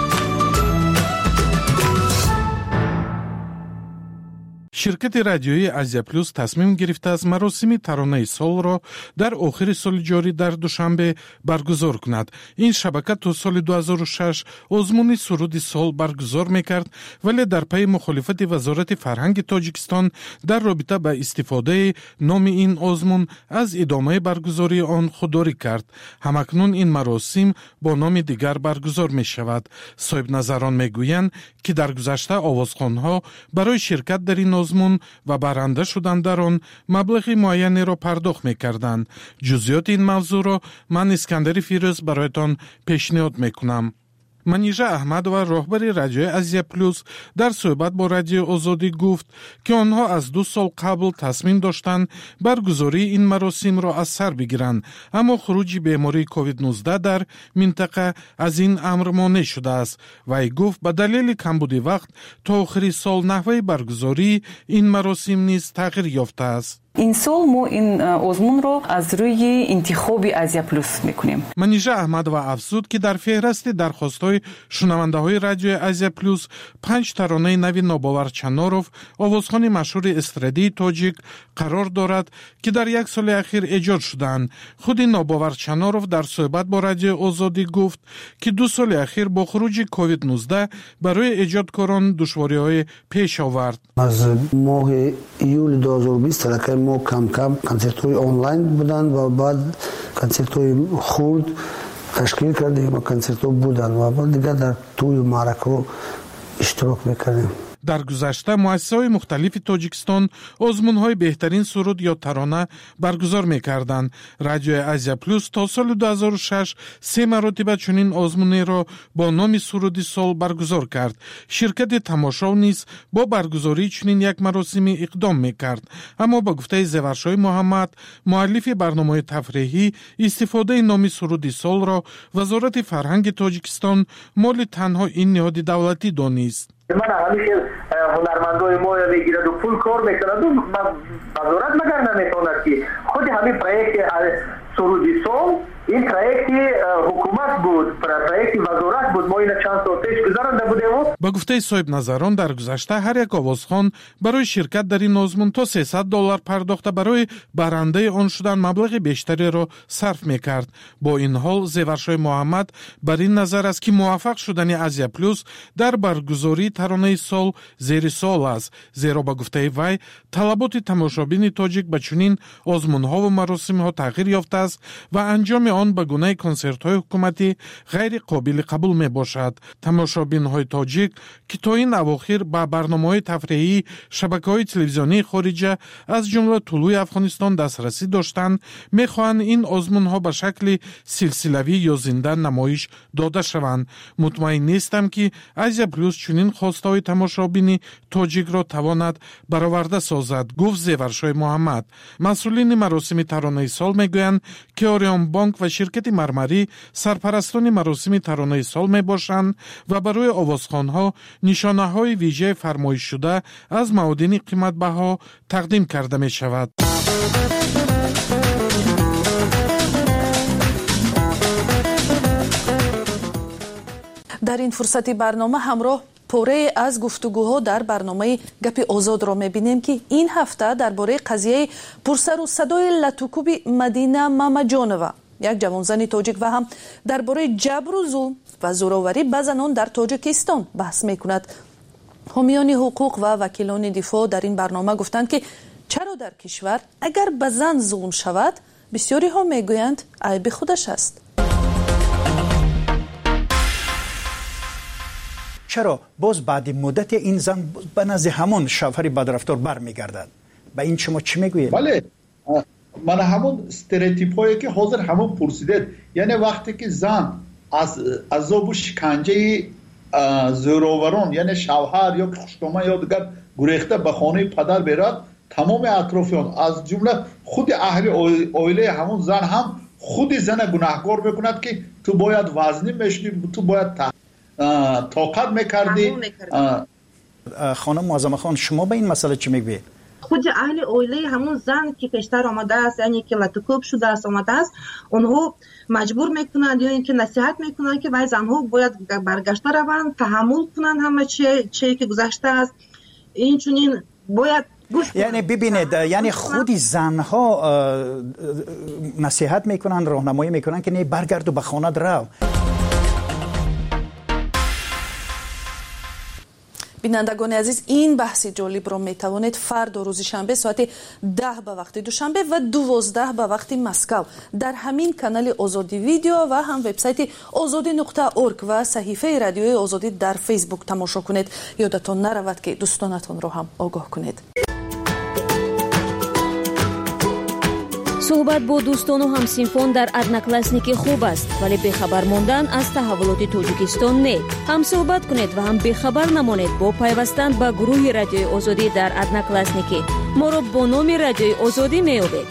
S8: شرکت رادیویی آزیا پلوس تصمیم گرفته از مراسم ترانه سال را در آخر سال جاری در دوشنبه برگزار کند. این شبکه تا سال 2006 آزمون سرود سال برگزار میکرد، ولی در پی مخالفت وزارت فرهنگ تاجیکستان در رابطه با استفاده نام این آزمون از ادامه برگزاری آن خودداری کرد. همکنون این مراسم با نام دیگر برگزار می شود. صاحب نظران میگویند که در گذشته آوازخوانها برای شرکت در این آزمون و برنده شدن در آن مبلغ معینی را پرداخت می‌کردند. جزئیات این موضوع را من اسکندر فیروز برایتان پیشنهاد می‌کنم. منیژه احمد و راهبر رادیوی آزیا پلوس در صحبت با رادیو آزادی گفت که آنها از 2 سال قبل تصمیم داشتند برگزاری این مراسم را از سر بگیرند، اما خروج بیماری کووید 19 در منطقه از این امر مانع شده است. وی گفت به دلیل کمبود وقت تا آخر سال نحوه برگزاری این مراسم نیز تغییر یافته است.
S23: این سال ما این آزمون رو از روی انتخاب آزیا پلوس میکنیم.
S8: منیژه احمد و افزود که در فهرست درخواست‌های شنونده‌های رادیو آزیا پلوس 5 ترانه نوی ناباور چناروف، آوازخوان مشهور استرادی تاجیک قرار دارد که در 1 سال اخیر ایجاد شدند. خود ناباور چناروف در صحبت با رادیو آزادی گفت که 2 سال اخیر با خروج کووید 19 برای ایجادکاران دشواری‌های پیش آورد.
S24: از ماه ایول 2020 ما کم کنسرت‌های آنلاین بودن و بعد کنسرت‌های خرد تشکیل کردیم و کنسرت‌ها بودن و بعد دیگه در توی معرکه اشتراک می‌کردیم.
S8: در گذشته مؤسسه‌های مختلف تاجیکستان آزمون‌های بهترین سرود یا ترانه برگزار می‌کردند. رادیوی آزیا پلوس تا سال 2006 سه مرتبه چنین آزمونی را با نام سرودی سال برگزار کرد. شرکت تماشا نیز با برگزاری چنین یک مراسمی اقدام می‌کرد. اما با گفته زیورشاه محمد، مؤلف برنامه تفریحی، استفاده نام سرودی سال را وزارت فرهنگ تاجیکستان مال تنها این نهاد دولتی دانست.
S2: من همیشه هنرمندای ما میگیرد و پول کار میکند و وزارت مگر نمیتواند که خود همین پروژه سرودی سال این پروژه حکومت بود، پروژه وزارت بود. ما این چند سال پیش گذرانده بودیم.
S8: با گفته صاحب نظران در گذشته هر یک آوازخوان برای شرکت در این آزمون تا $300 پرداخته برای برنده آن شدن مبلغ بیشتری را صرف میکرد. با این حال زیورشاه محمد بر این نظر است که موفق شدن آزیا پلوس در برگزاری ترانه سال زیر سوال است، زیرا با گفته وی طلبات تماشابین تاجیک به چنین آزمون‌ها و مراسم‌ها تغییر یافته است و انجام آن به گونه کنسرت‌های حکومتی غیر قابل قبول میباشد. تماشابین‌های تاجیک که تا این اواخر با برنامه‌های تفریحی شبکه‌های تلویزیونی خارجه از جمله طلوع افغانستان دسترسی داشتند، می‌خواهند این آزمون‌ها به شکل سلسله‌ای یا زنده نمایش داده شوند. مطمئن نیستم که آزیا پلوس چنین خواست‌های تماشابین تاجیک را تواند برآورده سازد، گفت زیورشاه محمد. مسئولین مراسم ترانه سال میگویند که آریان بانک و شرکت مرمری سرپرستان مراسم ترانه سال میباشند و برای آوازخوان‌ها نشانه‌های ویژه فرمایش شده از معادن قیمت بها تقدیم کرده می شود.
S1: در این فرصتی برنامه همراه پوره از گفتگوها در برنامه گپ آزاد را میبینیم که این هفته درباره قضیه پرسر و صدای لطوکوبی مدینه مامجانова، یک جوانزن تاجیک و هم درباره جبر و ظلم و زوراوری به زنان در تاجیکستان بحث میکند. حامیان حقوق و وکیلان دفاع در این برنامه گفتند که چرا در کشور اگر به زن ظلم شود بسیاری ها میگویند عیب خودش است.
S6: چرا باز بعد مدت این زن به نزد همون شوهر بدرفتار برمیگردد؟ به این شما چی میگویید؟
S21: بله، من همون استریوتیپ هایی که حاضر همون پرسیدید، یعنی وقتی که زن از عذاب و شکنجه زوراوران یعنی شوهر یا خشکامه یا دیگر گریخته به خانه پدر برد، تمام اطرافیان از جمله خود اهل عائله همون زن هم خود زن گناهکار میکند که تو باید وزنی میشدی، تو باید طاقت میکردی.
S6: خانم معظمه خان، شما به این مسئله چی میگویید؟
S9: خود اهل عائله همون زن که پیشتر آمده است، یعنی که لطوکوب شده است آمده است، اونها مجبور میکنند یا اینکه نصیحت میکنند که وای زنها باید برگشته روند، تحمل کنند همه چی که گذشته است. این چنین باید
S6: یعنی ببینید، یعنی خود زنها نصیحت میکنند، راهنمایی میکنند که نه برگرد و به خانه رو.
S1: بینندگان عزیز، این بحثی جالب را می توانید فردا روز شنبه ساعت 10 به وقت دوشنبه و 12 به وقت مسکو در همین کانال آزادی ویدیو و هم وبسایت azadi.org و صحیفه رادیوی آزادی در فیسبوک تماشا کنید. یادتان نرود که دوستانتان را هم آگاه کنید.
S4: صحبت با دوستان و همسینفون در ادناکلاسنیکی خوب است، ولی بخبر ماندن از تحولات تاجیکستان نه. هم صحبت کنید و هم بخبر نمانید با پیوستن به گروه رادیوی آزادی در ادناکلاسنیکی. ما را با نام رادیوی آزادی میابید.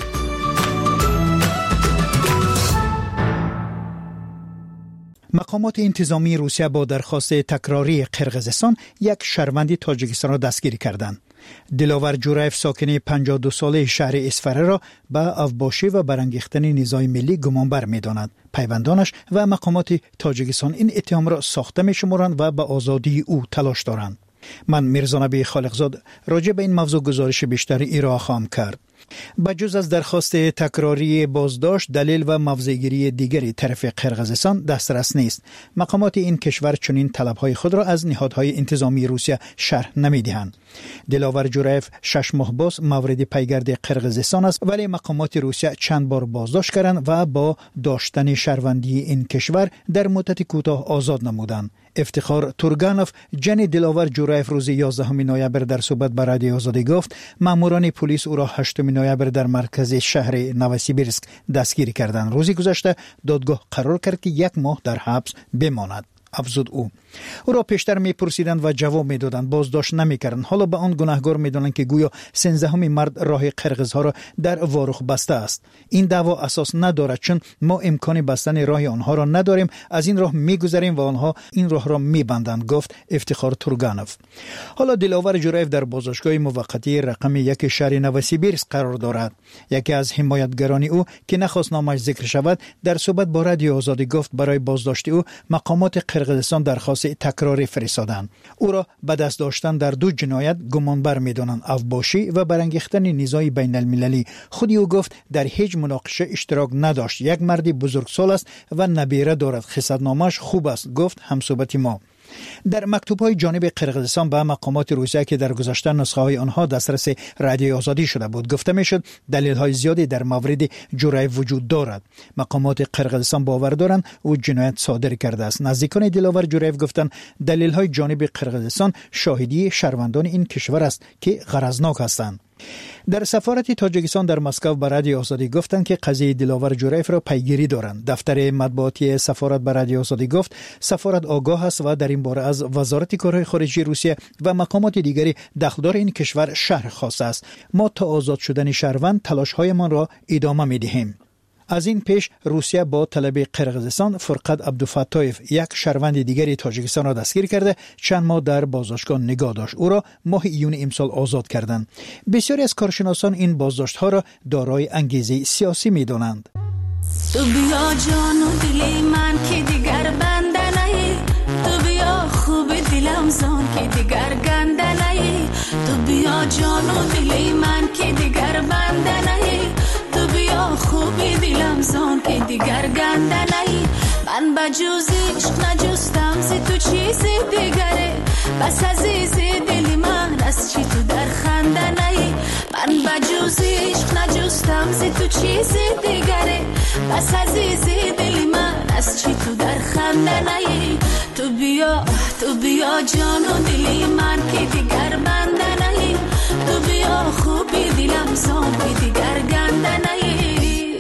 S6: مقامات انتظامی روسیه با درخواست تکراری قرقیزستان یک شهروند تاجیکستان را دستگیر کردند. دلاور جورایف ساکن 52 ساله شهر اسفره را به افباشی و برانگیختن نزاع ملی گمانبر می‌دانند. پیوندانش و مقامات تاجیکستان این اتهام را ساخته می‌شمارند و به آزادی او تلاش دارند. من میرزا نبی خالقزاد راجع به این موضوع گزارش بیشتری ارائه خواهم کرد. بجز از درخواست تکراری بازداشت، دلیل و موضع‌گیری دیگری طرف قرقیزستان دسترس نیست. مقامات این کشور چنین طلب‌های خود را از نهادهای انتظامی روسیه شرح نمی‌دهند. دلاور جورایف 6 ماه باز مورد پیگرد قرقیزستان است، ولی مقامات روسیه چند بار بازداشت کردند و با داشتن شهروندی این کشور در مدت کوتاه آزاد نمودند. افتخار تورگانوف جن دلاور جورایف روز 11 نوامبر در صحبت با رادیو آزادی گفت ماموران پلیس او را 8 نوامبر در مرکز شهر نوسیبیرسک دستگیر کردند. روزی گذشته دادگاه قرار کرد که 1 ماه در حبس بماند. افزود او را پیشتر میپرسیدند و جواب میدادند، بازداشت نمیکردند. حالا به آن گناهکار میدانند که گویا 13 مرد راه قرقیزها را در وارخ بسته است. این دعوا اساس ندارد، چون ما امکان بستن راه آنها را نداریم. از این راه میگذریم و آنها این راه را میبندند، گفت افتخار تورگانوف. حالا دلاور جورایف در بازداشتگاه موقتی رقم 1 شهر نوسیبیرسک قرار دارد. یکی از حمایتگران او که نخواست نامش ذکر شود در صحبت با رادیو آزادی گفت برای بازداشت او مقامات قرقیزستان درخواست تکراری فرستادند. او را به دست داشتن در 2 جنایت گمانبر می‌دانند، افباشی و برانگیختن نزاع بین المللی. خودی او گفت در هیچ مناقشه اشتراک نداشت. یک مرد بزرگسال است و نبیره دارد. خصلت‌نامه‌اش خوب است، گفت همصحبت ما. در مکتوب‌های جانب قرقیزستان به مقامات روسیه که در گذشته نسخه‌های آنها دسترس رادیو آزادی شده بود گفته میشد دلیل‌های زیادی در مورد جورایف وجود دارد. مقامات قرقیزستان باور دارند او جنایت صادر کرده است. نزدیکان دلاور جورایف گفتند دلیل‌های جانب قرقیزستان شاهدی شهروندان این کشور است که غرضناک هستند. در سفارت تاجیکستان در مسکو به رادیو آزادی گفتند که قضیه دلاور جورایف را پیگیری دارند. دفتر مطبوعاتی سفارت به رادیو آزادی گفت سفارت آگاه است و در این باره از وزارت کارهای خارجه روسیه و مقامات دیگری دخلدار این کشور شرح خواسته است. ما تا آزاد شدن شهروند تلاش‌هایمان را ادامه می‌دهیم. از این پیش روسیه با طلب قرقیزستان فرقت عبدالفتایف یک شهروند دیگری تاجیکستان را دستگیر کرده چند ماه در بازداشتگاه نگاه داشت. او را ماه ایون امسال آزاد کردند. بسیاری از کارشناسان این بازداشت‌ها را دارای انگیزه سیاسی می‌دانند.
S5: تو بیا جان و دل من که دیگر بنده نهی، تو بیا خوب دلم زان که دیگر گنده نهی، تو بیا جان و دل من که دیگر بنده نهی، تو بیا خوب دلم زان که دیگر گنده نهی. من بجز عشق نجستم زی تو چیز دیگره، بس عزیز دل من از چی تو در خنده نهی. من بجز عشق نجستم زی تو چیز دیگره، بس عزیز دل من از چی تو در خنده نهی. تو بیا جان و دل من که دیگر بنده نهی، تو بیا خوبی دلم زان که دیگر گنده نهی.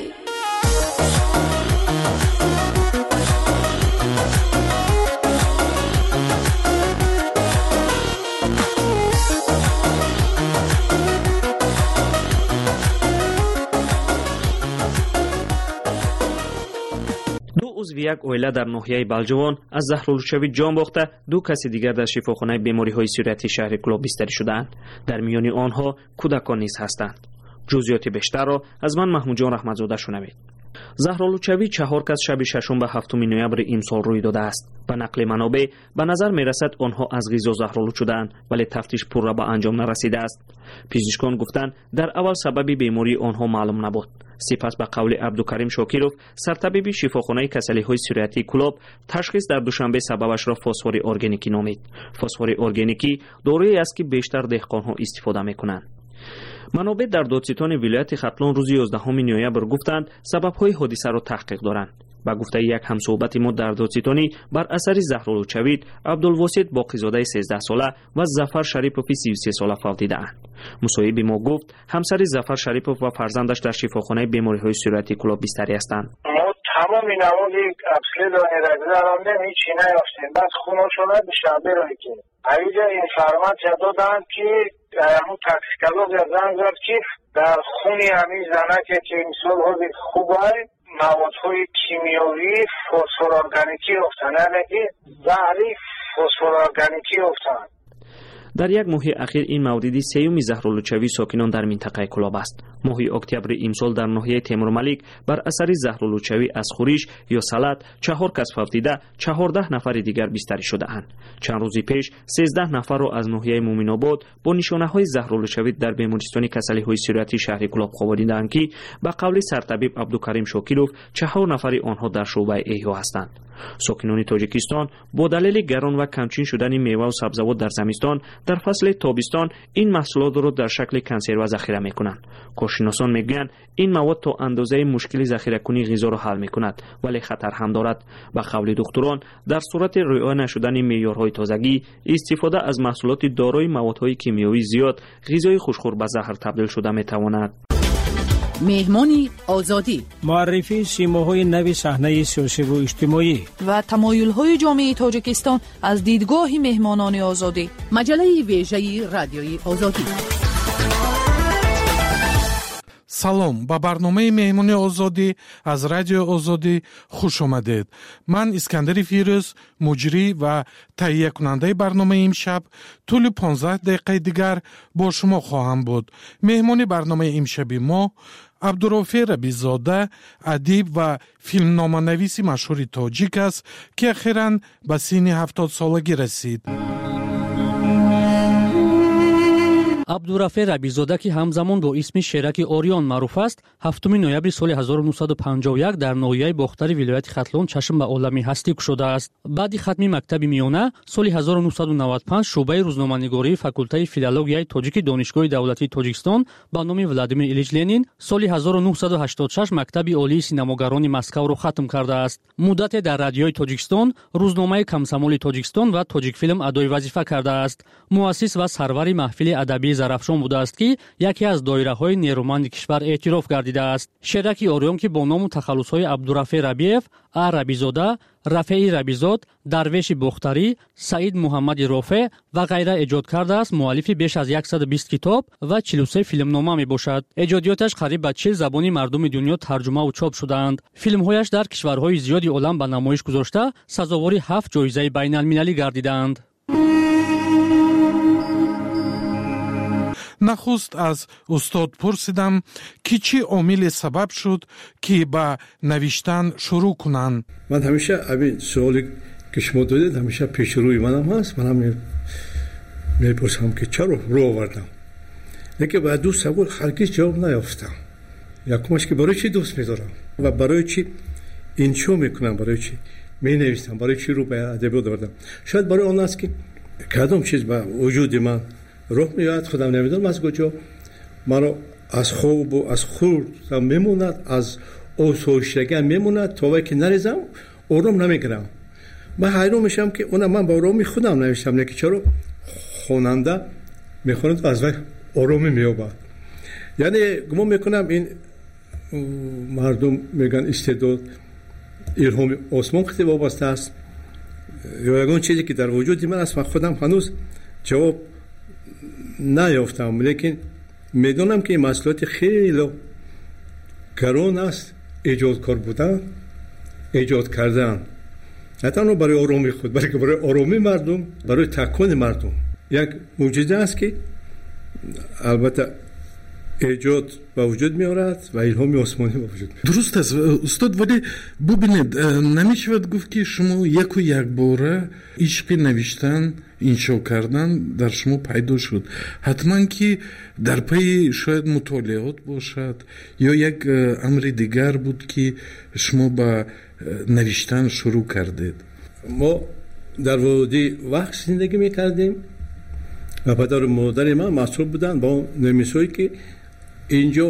S3: عضو یک اویله در ناحیه بلجوان از زهرالودشوی جان باخته، 2 کس دیگر در شفاخانه بیماری‌های صورتی شهر کلوب بستری شدند. در میان آنها کودکان نیز هستند. جزئیات بیشتر را از من محمود جان رحمتزاده شنوید. زهرالودشوی 4 کس شب 6 و 7 نوامبر امسال روی داده است. به نقل منابع به نظر می‌رسد آنها از غذا زهرآلود شدند، ولی تفتیش پر را به انجام نرسیده است. پزشکان گفتند در اول سبب بیماری آنها معلوم نبود. سپس به قول عبدالکریم شاکیروف سرطبیب شفاخانه کسلی‌های صورتی کلوب تشخیص در دوشنبه سببش را فسفر ارگانیکی نامید. فسفر ارگانیکی دارویی است که بیشتر دهقان‌ها استفاده می‌کنند. منابع در دادستان ولایت ختلان روز 11 نوامبر گفتند سبب‌های حادثه را تحقیق دارند. با گفته یک همصحبت ما در دادستانی بر اثر زهرالودشوی عبدالواسط باقی‌زاده 13 ساله و ظفر شریپوف 33 ساله فوت دیدند. مصاحب ما گفت همسر ظفر شریپوف و فرزندش در شفاخانه بیماری‌های صورتی کلوب بستری هستند.
S10: تمام نمودی اصلی دانه رگزارانده هیچی نیافتیم. بس خوناشونه بشنبه روی که اینجا اینفرماسیا دادند که همون تاکسیکولوژ زنگ زد که در خونی همین زنکه که امسال حاضر خوبه موادهای کیمیایی فسفر ارگانیکی افتن، یعنی زهری فسفر ارگانیکی افتن.
S3: در یک ماه اخیر این مورد سیوم زهرالودشوی ساکنان در منطقه کلاب است. ماه اکتبر امسال در ناحیه تیمورملک بر اثر زهرالودشوی از خورش یا سلط 4 کس فوتیده، 14 نفر دیگر بستری شده اند. چند روز پیش 13 نفر را از ناحیه مومن‌آباد با نشانه‌های زهرالودشوی در بیمارستان کسلی‌های صورتی شهر کلاب خواباندند که به قول سرطبیب عبدالکریم شاکیروف 4 نفر آنها در شعبه احیا هستند. ساکنان تاجیکستان با دلیل گران و کمچین شدن میوه و سبزیجات در زمستان در فصل تابستان این محصولات را در شکل کنسرو ذخیره میکنند. کارشناسان میگویند این مواد تا اندازه مشکل ذخیره کنی غذا را حل میکند ولی خطر هم دارد. به قول دکتران در صورت رعایت نشدن معیارهای تازگی استفاده از محصولات دارای موادهای کیمیایی زیاد غذای خوشخور به زهر تبدیل شده میتواند.
S18: مهمانی آزادی،
S22: معرفی سیماهای نو صحنه سیاسی و اجتماعی
S1: و تمایل‌های جامعه تاجیکستان از دیدگاه مهمانان آزادی.
S18: مجله ویژه رادیوی آزادی.
S8: салом ба барномаи меҳмони озодӣ аз радиои озодӣ хуш омадед. ман искандари фирӯз муҷрӣ ва таҳиякунандаи барномаи имшаб тӯли 15 дақиқаи дигар бо шумо хоҳам буд. меҳмони барномаи имшаби мо абдурофе рабизода, адиб ва филмноманависи машҳури тоҷик аст ки ахиран ба синни 70 солагӣ расид.
S22: عبدالرفیع ربیزاده که همزمان با اسم شیرک آریان معروف است، 7 نوامبر سال 1951 در ناحیه باختر ولایت ختلان چشم به عالم هستی گشوده است. بعد ختم مکتب میانه سال 1995 شعبه روزنامه‌نگاری فاکولته فیلولوژیای تاجیک دانشگاه دولتی تاجیکستان با نام ولادیمیر ایلیچ لنین سال 1986 مکتب عالی سینماگران مسکو را ختم کرده است. مدت در رادیوی تاجیکستان، روزنامه کمسمول تاجیکستان و تاجیک فیلم ادای وظیفه کرده است. مؤسس و سرور محفل ادبی زرافشان بوده است که یکی از دایره‌های نیرومند کشور اعتراف گردیده است. شیرک آریان که با نام و تخلص‌های عبدالرفیع ربیعov، ربیزاده، رفیع ربیزاد، درویش بختری، سعید محمد رافع و غیره ایجاد کرده است. مؤلف بیش از 120 کتاب و 43 فیلمنامه می باشد. ایجادیاتش قریب به 40 زبان مردم دنیا ترجمه و چاپ شده‌اند. فیلم‌هایش در کشورهای زیادی عالم به نمایش گذاشته، سزاوار 7 جایزه بین‌المللی گردیده‌اند.
S8: нахуст аз устод пурсидам ки чӣ омиле сабаб шуд ки ба навиштан шурӯъ кунанд.
S11: ман ҳамеша абин суоле ки шумо додед ҳамеша пешрӯи манам ҳаст. манам мепурсам ки чаро роҳ овардам, лекин ба ду савол ҳаргиз ҷавоб наёфтам. якумаш ки барои чӣ дӯст медорам ва барои чӣ иншо мекунам, барои чӣ менависам, барои чӣ рӯ ба адабиёт овардам. шояд барои он аст ки кадом чиз ба вуҷуди ман роҳ меояд, худам намедонам аз куҷо маро аз хобу аз хурдам мемонад, аз осоиштагиам мемонад, то вақте ки нарезам ором намегирам. ман ҳайрон мешавам ки она ман ба ороми худам навиштам, лекин чаро хонанда мехонад аз вай оромӣ меёбад. яъне гумон мекунам ин мардум мегӯянд истеъдод илҳоми осмон қисм вобаста аст ё ягон чизе ки дар вуҷуди ман аст. ман худам ҳанӯз ҷавоб наёфтам, лекин медонам ки ин масъулияти хеле гарон аст. эҷодкор будан, эҷод кардан, на танҳо барои оромии худ, балки барои оромии мардум, барои такони мардум як мӯъҷиза аст ки албатта эҷод ба вуҷуд меорад ва илҳоми осмонӣ ба вуҷуд меорад.
S8: дуруст аст устод, вале бубинед, намешавад гуфт ки шумо яку якбора ишқи навиштан, иншо кардан дар шумо пайдо шуд. ҳатман ки дар пайи шояд мутолиот бошад ё як амри дигар буд ки шумо ба навиштан шурӯъ кардед.
S11: мо дар води вақт зиндагӣ мекардем ва падару модари ман масъул буданд ба он немисое ки инҷо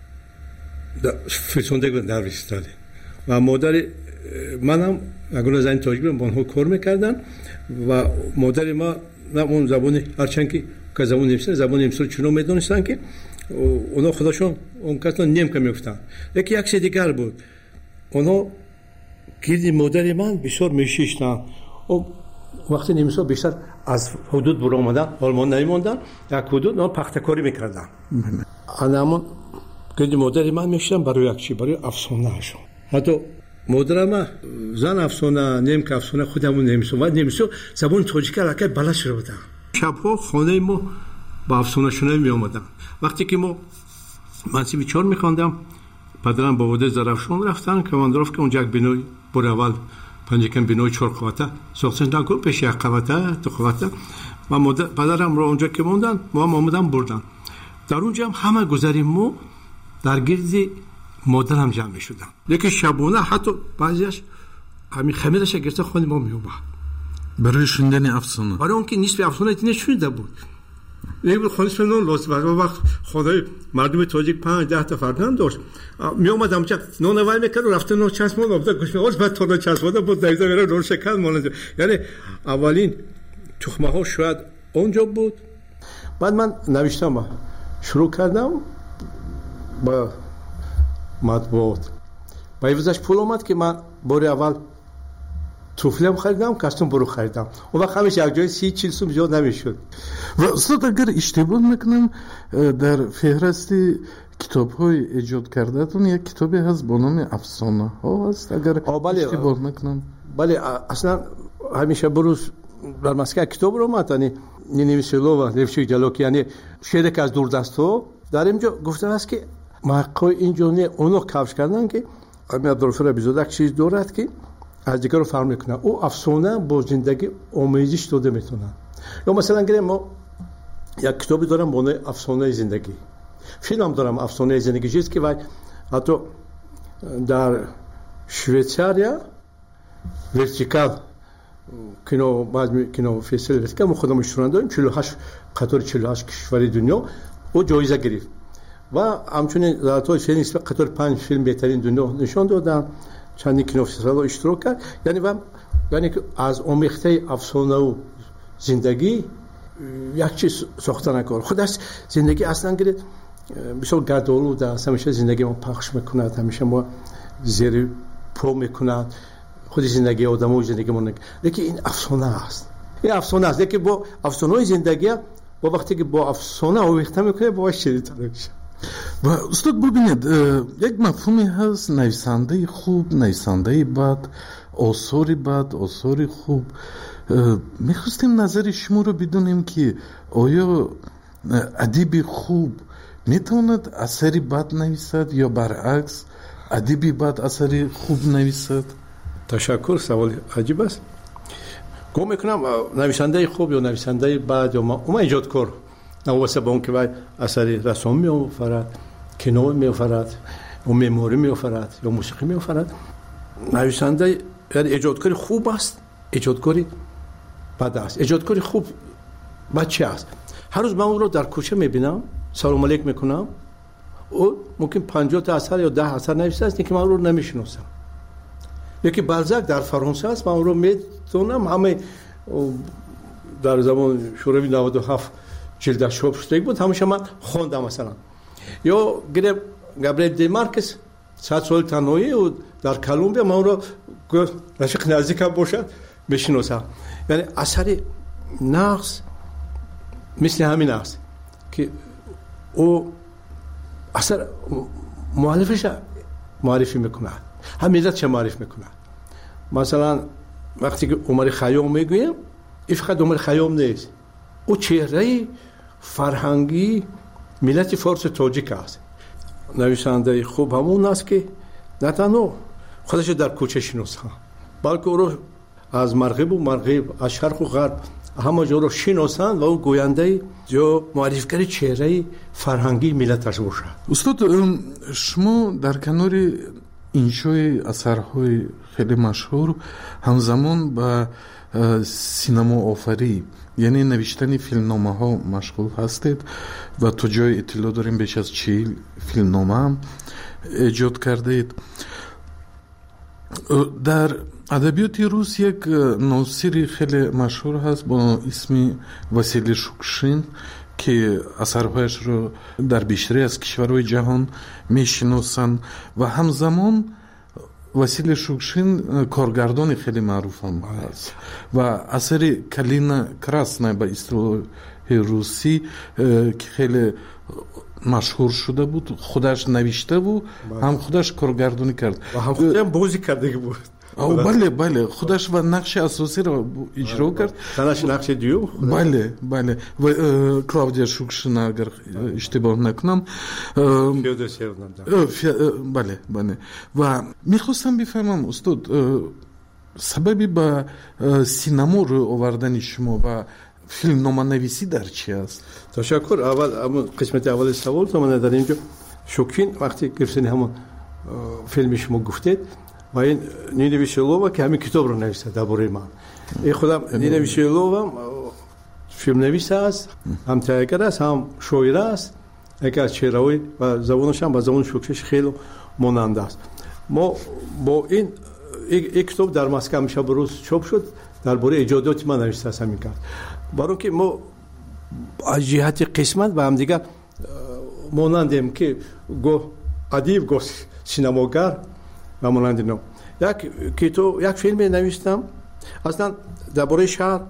S11: фирсондагӣ буданд дар Австралия ва модари манам ягона зани тоҷик ба онҳо кор мекарданд ва модари ман он забони ҳарчанд ки забони немисо забони немисо чунон медонистанд ки онҳо худашон он касо немка мегуфтанд. лекин як чизи дигар буд, онҳо гирди модари ман бисёр мешиштанд. вақти немисо бештар аз ҳудуд буромадан олмон намемонданд, як ҳудуд он пахтакорӣ мекарданд. анамон гирди модари ман мешиштанд барои як чи, барои афсонаашон. ҳатто модарам зан афсона, немка афсона, худамон немисо ва немисо забони тоҷика аллакай баланд шуда буданд. شب‌ها خانه ما با افسانه شنای می آمدن. وقتی که ما منصبی 4 می‌خواندم، پدرم با وده زرافشان رفتن کماندروف که اونجا بینوی بر اول پنجکن بینوی 4 قوته ساختن نکن پیش یک قوته تو قوته و پدرم رو اونجا که موندن ما آمدن بردن. در اونجا هم همه گذریم ما در گرد مادرم جمع می‌شدن. لیکن شبانه حتی بعضیش همین خمیرش گرفته خانه ما میومد
S8: برای شنیدن افسانه.
S11: برای اون که نصف افسانه ایتونه شنیده بود. یک خانه شنون لازم بود. وقت خدای مردم تاجیک 5-10 تا فرزند داشت. می اومد اونجا نون وای میکرد و رفته نون چسب مون آورد گوش می‌آورد بعد تا چسبوده بود دایزه میره نون شکل مون. یعنی اولین تخمه ها شاید اونجا بود. بعد من نوشتم شروع کردم با مطبوعات. با ایوزش پول اومد که من بار اول توفلم خریدم، کاستوم برو خریدم. اون وقت همیشه یک جای 30-40 سوم زیاد نمیشد.
S8: و استاد اگر اشتباه نکنم در فهرست کتاب‌های ایجاد کرده‌تون یک کتابی هست با نام افسانه ها هست اگر اشتباه نکنم.
S11: بله اصلا همیشه بروز در مسکه کتاب رو اومد یعنی نویسلو و نوشته جلوکی یعنی شعر که از دور دستو در اینجا گفته است که محققای اینجا اونو کاوش کردن که امیر عبدالغفور بیزاده چیز دارد که از دیگر رو فرق میکنه. او افسانه با زندگی آمیزش داده میتونه. یا مثلا گریم ما یک کتابی دارم با نام افسانه زندگی. فیلم دارم افسانه زندگی چیزی که حتی در شویتزاریا ورتیکال کینو بعد کینو فستیوال ورتیکال ما خودمون اشتراک داریم 48 کشور دنیا او جایزه گرفت و همچنین در طول فیلم قطار 5 فیلم بهترین دنیا نشان دادن. چندین کینو فستیوال اشتراک کرد. یعنی که از آمیخته افسانه و زندگی یک چیز ساخته نکار. خودش زندگی اصلا گرید بسیار گردآلود است. همیشه زندگی ما پخش میکند، همیشه ما زیر پا میکند. خود زندگی آدم و زندگی ما لیکن این افسانه است. این افسانه است. لیکن با افسانه زندگی با وقتی که با افسانه آمیخته میکنه باش شدیدتر میشه.
S8: و استاد ببینید یک مفهومی هست نویسنده خوب، نویسنده بد، آثار بد، آثار خوب. میخواستیم نظر شما رو بدونیم که آیا ادیب خوب میتواند اثری بد نویسد یا برعکس ادیبی بد اثری خوب نویسد؟
S11: تشکر، سوال عجیب است. گم میکنم نویسنده خوب یا نویسنده بد یا ما ایجادکار نواسه با اون که باید اثری رسام می‌آفرد، کینو می‌آفرد، و معماری می‌آفرد یا موسیقی می‌آفرد. نویسنده یعنی ایجادکاری خوب است، ایجادکاری بد است. ایجادکاری خوب بچه است. هر روز من اون رو در کوچه می‌بینم، سلام علیک می‌کنم. او ممکن 50 تا اثر یا 10 اثر نوشته است که من رو نمی‌شناسم. یکی بالزاک در فرانسه است، من اون رو می‌دونم. همه در زمان شوروی 97 جلدش چاپ شده بود، همیشه من خواندم. مثلا یا گابریل دی مارکس 100 سال تنهایی و در کلمبیا من رو رفیق نزدیکم باشد بشناسم. یعنی اثر نقص مثل همین است که او اثر مؤلفش معرفی میکنه، هم ملتش معرفی میکنه. مثلا وقتی که عمر خیام میگویم این فقط عمر خیام نیست، او چهره فرهنگی ملت فارس تاجیک است. نویسنده خوب همون است که نه تنها خودش در کوچه شناسه بلکه او رو از مغرب از شرق و غرب همه جا رو شناسند و او گوینده یا معرفیگر چهره فرهنگی ملتش باشد.
S8: استاد شما در کنار انشای اثرهای خیلی مشهور همزمان با سینما آفری یعنی نوشتن فیلمنامه ها مشغول هستید و تو جای اطلاع داریم بیش از 40 فیلمنامه هم ایجاد کرده اید. در ادبیات روس یک ناصری خیلی مشهور هست با اسم واسیلی شوکشین که اثرهایش رو در بیشتری از کشورهای جهان میشناسند و همزمان واسیلی شوکشین کارگردان خیلی معروف هم هست و اثر کلینا کراسنا به اصطلاح روسی که خیلی مشهور شده بود خودش نوشته بود هم خودش کارگردانی کرد
S11: و هم خودش بازی کرده بود.
S8: بله خودش و نقش اساسی را اجرا کرد.
S11: نقش دیو.
S8: بله و کلاودیا شوکشین اگر اشتباه نکنم. بله و میخواستم بفهمم استاد سببی با سینما رو آوردن شما و فیلم نامه‌نویسی در چی است؟
S11: تشکر. اول قسمت اول سوال تو من در اینجا شوکین وقتی گفتین همون فیلم شما گفتید و این نینا ویشلووا که همین کتاب رو نوشته درباره من. این خودم نینا ویشلووا فیلم نویس است، هم تهیه‌گر است، هم شاعر است. یکی از چهره‌های و زبانش هم با زبان شوکش خیلی مانند است. ما با این کتاب در مسکو میشه بروز چاپ شد درباره ایجادات من نوشته است همین کرد. برای که ما از جهت قسمت با هم دیگه مانندیم که گو ادیب گو سینماگر و مانند اینا. یک فیلم نوشتم اصلا درباره شهر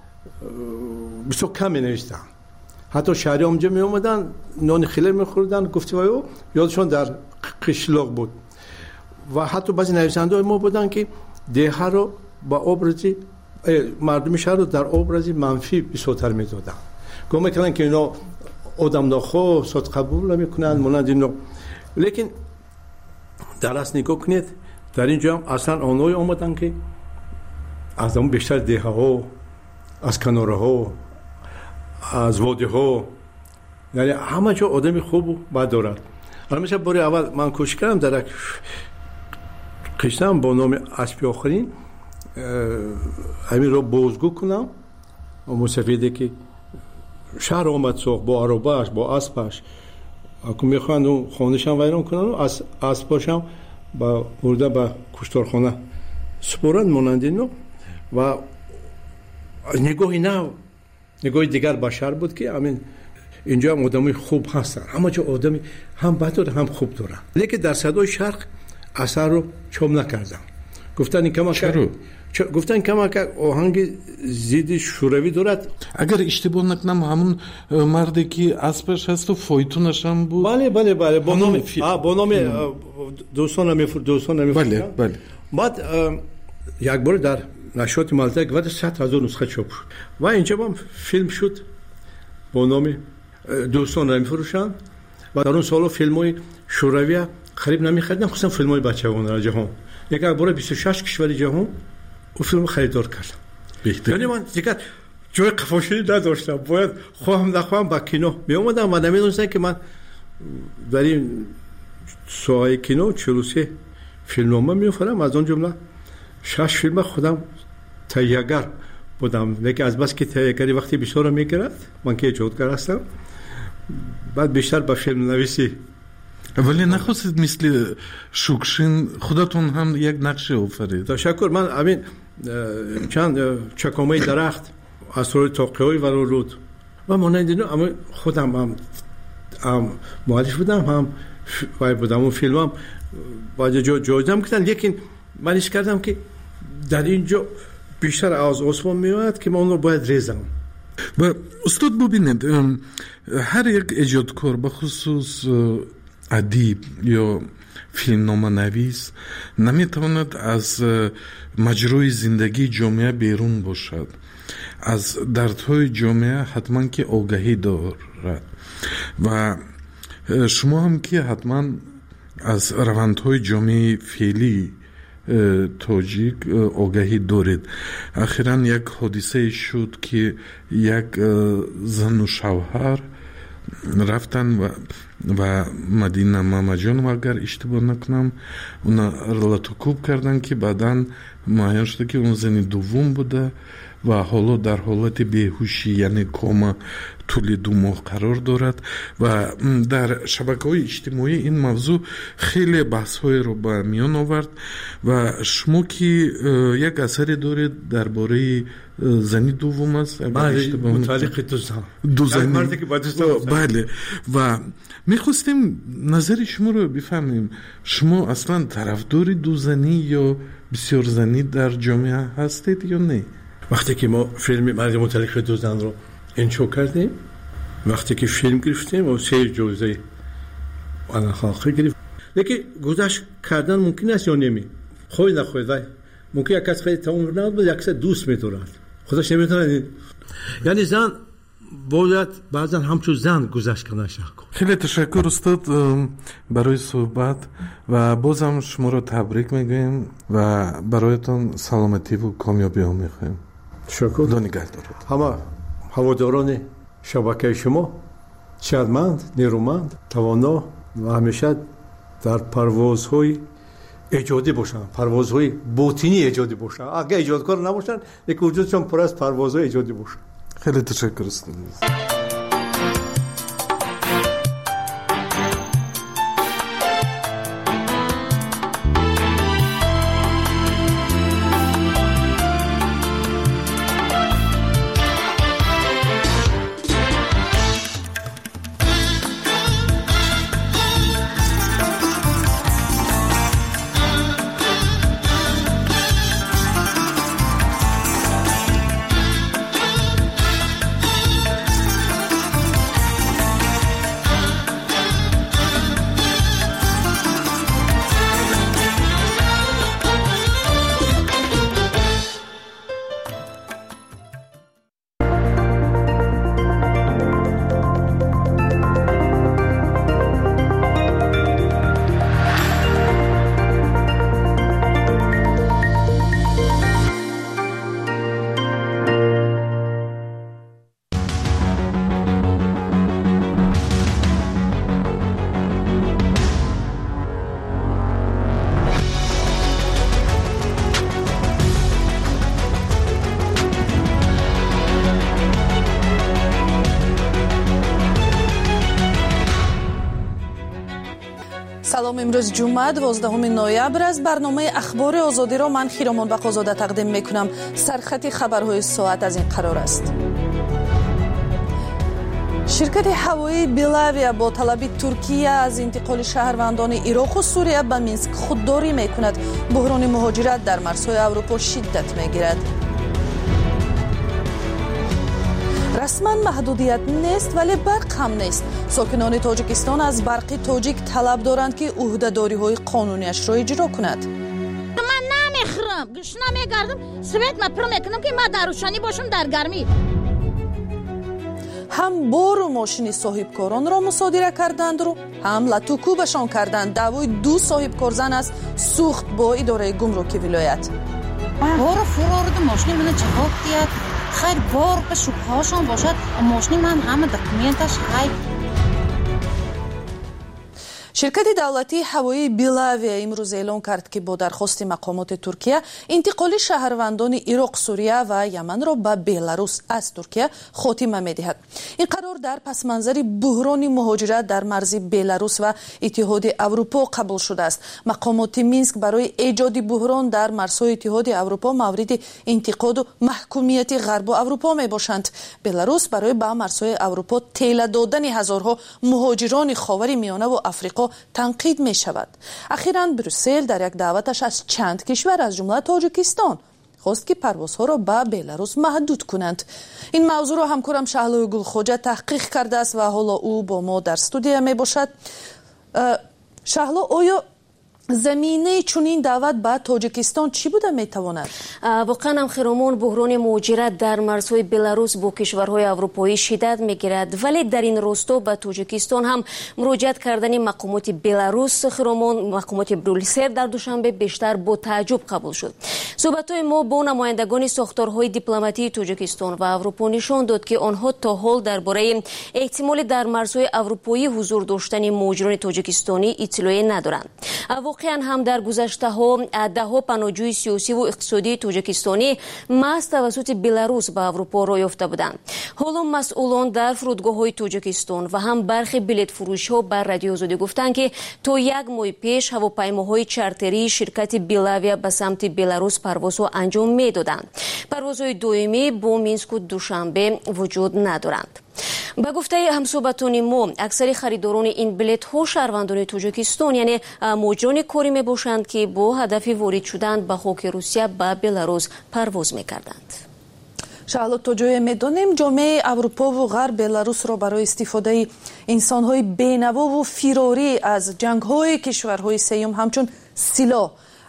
S11: بسیار کم نوشتم. حتی شهری اونجا می اومدن نان خیلی میخوردن گفتم یادشون در قشلاق بود و حتی بعضی نویسنده ما بودن که دیه رو با ابرزی مردم شهر رو در ابرزی منفی بسیارتر میدادن. گفت میکنن که اینا آدم ناخو صد قبول نمیکنن مانند اینا. لیکن در اصل نگاه کنید در اینجا هم اصلا آنهایی آمدن که از اون بیشتر دیه ها، از کناره ها، از وادی ها، یعنی همه جا آدمی خوب و بد دارد. الان مثلا باری اول من کوشش کردم در یک قشتم با نام اسبی آخرین همین رو بازگو کنم و موسیقیده که شهر آمد سوخ با عرباش با اسبش اکو میخواند اون خانهش هم ویران کنن و اسباش هم با برده با کشتارخانه سپورند مانند اینو و نگاهی نه نگاه دیگر بشر بود که همین اینجا هم آدمی خوب هستن، همه جا آدمی هم بد داره هم خوب دارن. لیکن در صدای شرق اثر رو چوب نکردم. گفتن کما که آهنگ زید شوروی دارد.
S8: اگر اشتباه نکنم همون مردی که اسبش هست و فایتونش هم بود.
S11: بله با نام دوستان نمیفروشن.
S8: بله.
S11: بعد یک بار در نشریات مالته گفت 100,000 نسخه چاپ شد و اینجا هم فیلم شد با نام دوستان نمیفروشن و در اون سالا فیلم‌های شوروی خرید نمی‌خریدن، خصوصا فیلم‌های بچگانه در جهان. یک بار 26 کشور جهان او فیلم خریدار کردم. یعنی من دیگه جای قفاشی نداشتم، باید خواهم نخواهم با کینو می اومدم و نمیدونستم که من در این ساحه کینو 43 فیلمنامه می‌آورم. از اون جمله 6 فیلم خودم تهیه‌گر بودم، لیکن از بس که تهیه‌گری وقتی بسیار می‌گیرد من که ایجادگر هستم بعد بیشتر با فیلم نویسی.
S8: ولی نخواستید مثل شوکشین خودتون هم یک نقشه آفرید؟
S11: تشکر. من همین چند چکامه درخت اسرار تاقی‌های و رود و مانند اینا اما خودم هم مؤلف بودم هم بودم اون فیلم هم باید جایدم کردن. لیکن من ایش کردم که در اینجا بیشتر از آسمان میاد که من اون رو باید ریزم.
S8: و استاد ببینید هر یک ایجادکار بخصوص ادیب یا فیلمنامه نویس نمیتواند از مجروی زندگی جامعه بیرون باشد. از دردهای جامعه حتما که آگاهی دارد و شما هم که حتما از روندهای جامعه فعلی تاجیک آگاهی دارید. اخیراً یک حادثه شد که یک زن و شوهر رفتن و مدینه مامجان و اگر اشتباه نکنم اونا رلاتوکوب کردن که بعداً معین شده که اون زن دوم بوده و حالا در حالت بیهوشی یعنی کوما طول 2 ماه قرار دارد و در شبکه‌های اجتماعی این موضوع خیلی بحث‌های رو به میان آورد و شما که یک اثری دارید درباره زنی دوم است
S11: متعلق
S8: دو زنی بله و میخواستیم نظر شما رو بفهمیم. شما اصلا طرفدار دو زنی یا بسیار زنی در جامعه هستید یا نه؟
S11: وقتی که ما فیلم مرد متعلق دو زن رو انشا کردیم، وقتی که فیلم گرفتیم و 3 جایزه آن خاطر گرفت، لیکن گذشت کردن ممکن است یا نمی خواهی نخواهی ممکن یک کس خیلی تمام نبود، یک کس دوست می‌دارد. خودش نمی‌تونه. یعنی زن باید بعضا همچون زن گذشت کنه.
S8: خیلی تشکر استاد برای صحبت و بازم شما رو تبریک میگویم و برایتون سلامتی و کامیابی ها میخوایم.
S11: تشکر.
S8: خدا نگهدارت.
S11: همه هواداران شبکه شما شادمند، نیرومند، توانا و همیشه در پروازهای ایجادی باشن، پروازهای باطنی ایجادی باشن. اگه ایجادکار نباشن، یک وجودشون پر از پروازهای ایجادی باشن.
S8: خیلی تشکر استاد.
S1: салом. имрӯз ҷумъа 12 ноябр аст. барномаи ахбори озодиро ман хиромон бақозода тақдим мекунам. сархати хабарҳои соат аз ин қарор аст. ширкати ҳавоии белавия бо талаби туркия аз интиқоли шаҳрвандони ироқу сурия ба минск худдорӣ мекунад. буҳрони муҳоҷират дар марзҳои аврупо шиддат мегирад. расман маҳдудият нест, вале барқ ҳам нест. сокинони тоҷикистон аз барқи тоҷик талаб доранд ки уҳдадориҳои қонуниашро иҷро кунад.
S12: ман намехӯрам, гӯшна мегардам, свет ма пур мекунам ки ман дар рӯшанӣ бошам дар гармӣ.
S1: ҳам бору мошини соҳибкоронро мусодира кардандру ҳам латукӯбашон карданд. даъвои 2 соҳибкорзан аст сӯхт бо идораи гумруки вилоят.
S12: бору фурорду мошини мана ҷавоб диҳад. хайр бор ба шубҳаошон бошад, мошини ман ҳама документаш хайр.
S1: ширкати давлатии ҳавоии белавия имрӯз эълон кард ки бо дархости мақомоти туркия интиқоли шаҳрвандони ироқ, сурия ва яманро ба беларус аз туркия хотима медиҳад. ин қарор дар пасманзари буҳрони муҳоҷират дар марзи беларус ва иттиҳоди аврупо қабул шудааст. мақомоти минск барои эҷоди буҳрон дар марзҳои иттиҳоди аврупо мавриди интиқоду маҳкумияти ғарбу аврупо мебошанд. беларус барои ба марзҳои аврупо тела додани ҳазорҳо муҳоҷирони ховари миёнаву африқо танқид мешавад. ахиран брюссел дар як даъваташ аз чанд кишвар аз ҷумла тоҷикистон хост ки парвозҳоро ба беларус маҳдуд кунанд. ин мавзӯъро ҳамкорам шаҳлои гулхоҷа таҳқиқ кардааст ва ҳоло ӯ бо мо дар студия мебошад. шаҳло, оё заминаи чунин даъват ба тоҷикистон чӣ буда метавонад?
S4: воқеан ҳам хиромон буҳрони муҳоҷират дар марзҳои беларус бо кишварҳои аврупоӣ шиддат мегирад, вале дар ин росто ба тоҷикистон ҳам муроҷиат кардани мақомоти беларус хиромон мақомоти брюссел дар душанбе бештар бо тааҷҷуб қабул шуд. суҳбатҳои мо бо намояндагони сохторҳои дипломатии тоҷикистон ва аврупо нишон дод ки онҳо то ҳол дар бораи эҳтимоли дар марзҳои аврупоӣ ҳузур доштани муҳоҷирони тоҷикистонӣ иттилоъе надоранд. воқеан ҳам дар гузаштаҳо даҳҳо паноҳҷӯи сиёсиву иқтисодии тоҷикистонӣ маҳз тавассути беларус ба аврупо роҳ ёфта буданд. ҳоло масъулон дар фурудгоҳҳои тоҷикистон ва ҳам бархи билетфурӯшиҳо ба радиои озодӣ гуфтанд ки то 1 моҳи пеш ҳавопаймоҳои чартерии ширкати белавия ба самти беларус парвозҳо анҷом медоданд. парвозҳои доимӣ бо минску душанбе вуҷуд надоранд. ба гуфтаи ҳамсӯҳбатони мо аксари харидорони ин билетҳо шаҳрвандони тоҷикистон яъне муҳоҷирони корӣ мебошанд ки бо ҳадафи ворид шудан ба хоки русия ба беларус парвоз мекарданд.
S1: шаҳло, то ҷое медонем ҷомеаи аврупову ғарб беларусро барои истифодаи инсонҳои бенавову фирорӣ аз ҷангҳои кишварҳои сеюм ҳамчун силоҳ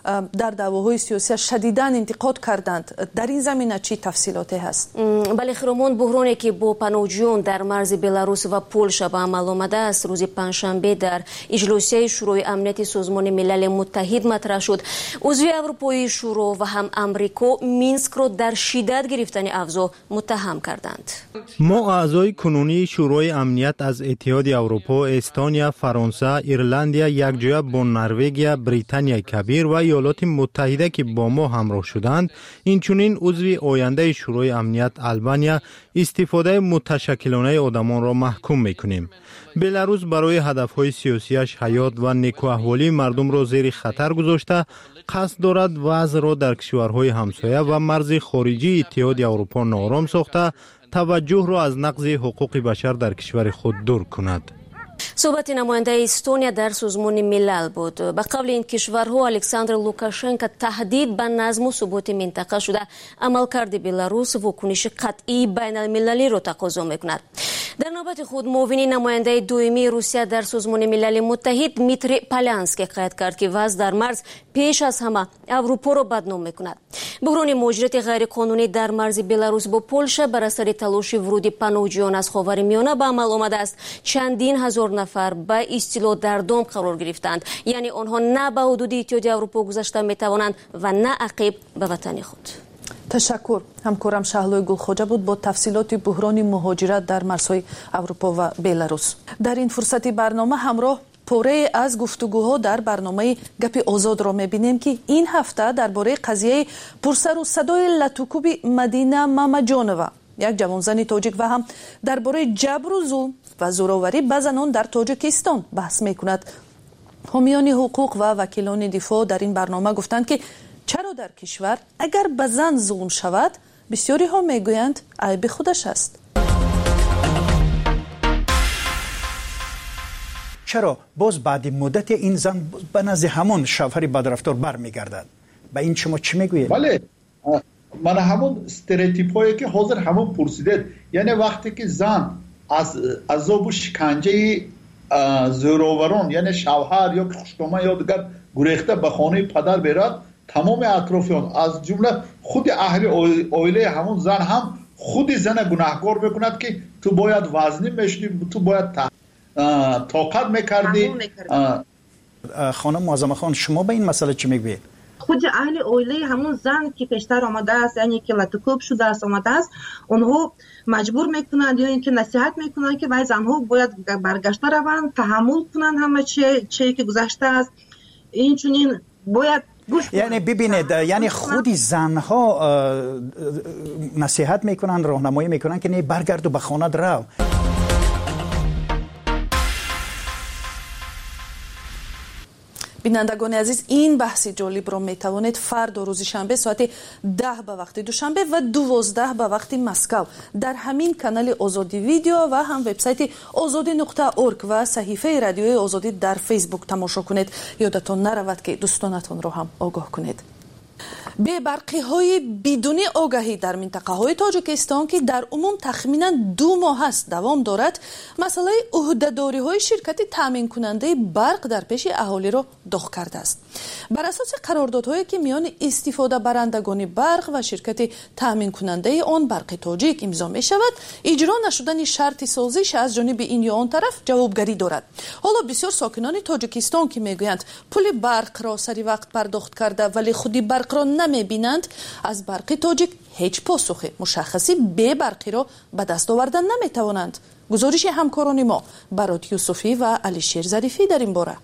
S1: در دعواهای سیاسی شدیداً انتقاد کردند. در این زمینه چی تفصیلاتی هست؟
S4: بله خیرمان، بحرانی که با پناهجویان در مرز بلاروس و پولشا به عمل آمده است روز پنجشنبه در اجلاسی شورای امنیت سازمان ملل متحد مطرح شد. عضو اروپایی شورا و هم امریکا مینسک را در شدت گرفتن افزا متهم کردند.
S13: ما اعضای کنونی شورای امنیت از اتحاد اروپا، استونیا، فرانسه، ایرلندیا یکجا با نروژ، بریتانیا کبیر و ایالات متحده که با ما همراه شدند، اینچنین عضو آینده شورای امنیت آلبانیا استفاده متشکلانه آدمان را محکوم میکنیم. بلاروس برای هدفهای سیاسیش حیات و نیکواحوالی مردم را زیر خطر گذاشته قصد دارد وضع را در کشورهای همسایه و مرز خارجی اتحاد اروپا نارام ساخته توجه را از نقض حقوق بشر در کشور خود دور کند.
S4: صحبت نماینده استونیا در سازمان ملل بود. به قول این کشورها الکساندر لوکاشنکو تهدید به نظم و ثبات منطقه شده عملکرد بلاروس واکنش قطعی بین المللی را تقاضا میکند. در نوبت خود معاون نماینده دومی روسیه در سازمان ملل متحد میتری پالانسکی قید کرد که وضع در مرز پیش از همه اروپا را بدنام میکند. بحران مهاجرت غیرقانونی در مرز بلاروس با پولشا بر اثر تلاش ورود پناهجویان از خاورمیانه به عمل آمده است. چندین هزار نفر به اصطلاح در دام قرار گرفتند، یعنی آنها نه به حدود اتحاد اروپا گذشته میتوانند و نه عقب به وطن خود.
S1: تشکر. همکارم شهلوی گلخوجه بود با تفصیلات بحران مهاجرت در مرزهای اروپا و بلاروس. در این فرصت برنامه همراه پوره از گفتگوها در برنامه گپ آزاد را میبینیم که این هفته درباره قضیه پرسر و صدای لطوکوب مدینه مامجانова، یک جوانزن تاجیک و هم درباره جبر و ظلم و زوراوری به زنان در تاجیکستان بحث میکند. حامیان حقوق و وکیلان دفاع در این برنامه گفتند که چرا در کشور اگر به زن ظلم شود بسیاری ها میگویند عیب خودش است.
S6: چرا باز بعد مدت این زن به نزد همون شوهر بدرفتار برمیگردد؟ به این شما چی میگویید؟
S21: بله، من همون استریوتیپ هایی که حاضر همون پرسیدید، یعنی وقتی که زن از عذاب و شکنجه زوراوران یعنی شوهر یا خشکامه یا دیگر گریخته به خانه پدر برد، تمام اطرافیان از جمله خود اهل عائله همون زن هم خود زن گناهکار میکند که تو باید وزنی میشدی، تو باید طاقت میکردی.
S6: خانم معظمه خان، شما به این مسئله چی میگویید؟
S9: خود اهل عائله همون زن که پیشتر آمده است، یعنی که لطوکوب شده است آمده است، اونها مجبور میکنند یا اینکه نصیحت میکنند که وای زنها باید برگشته روند، تحمل کنند همه چی که گذشته است. این چنین باید
S6: یعنی ببینید، یعنی خودی زنها نصیحت میکنن، راهنمایی میکنن که نه برگرد و به خانه رو.
S1: بینندگان عزیز، این بحث جالب را میتوانید فردا روز شنبه ساعت 10 به وقت دوشنبه و 12 به وقت مسکو در همین کانال آزادی ویدیو و هم وبسایت azadi.org و صحیفه رادیوی آزادی در فیسبوک تماشا کنید. یادتان نرود که دوستانتان را هم آگاه کنید. به برقی های بدون آگاهی در منطقه های تاجیکستان که در عموم تخمینا 2 ماه است دوام دارد، مسئله عهده‌داری های شرکت تامین کننده برق در پیش اهالی را داغ کرده است. بر اساس قراردادهایی که میان استفاده برندگان برق و شرکت تامین کننده آن برق تاجیک امضا می شود، اجرا نشدن شرط سازش از جانب این یا آن طرف جوابگری دارد. حالا بسیار ساکنان تاجیکستان که میگویند پول برق را سری وقت پرداخت کرده ولی خودی برق را نمیبینند، از برق تاجیک هیچ پاسخ مشخصی به برقی را به دست آوردن نمیتوانند. گزارش همکاران ما برات یوسفی و علیشیر ظریفی در این باره.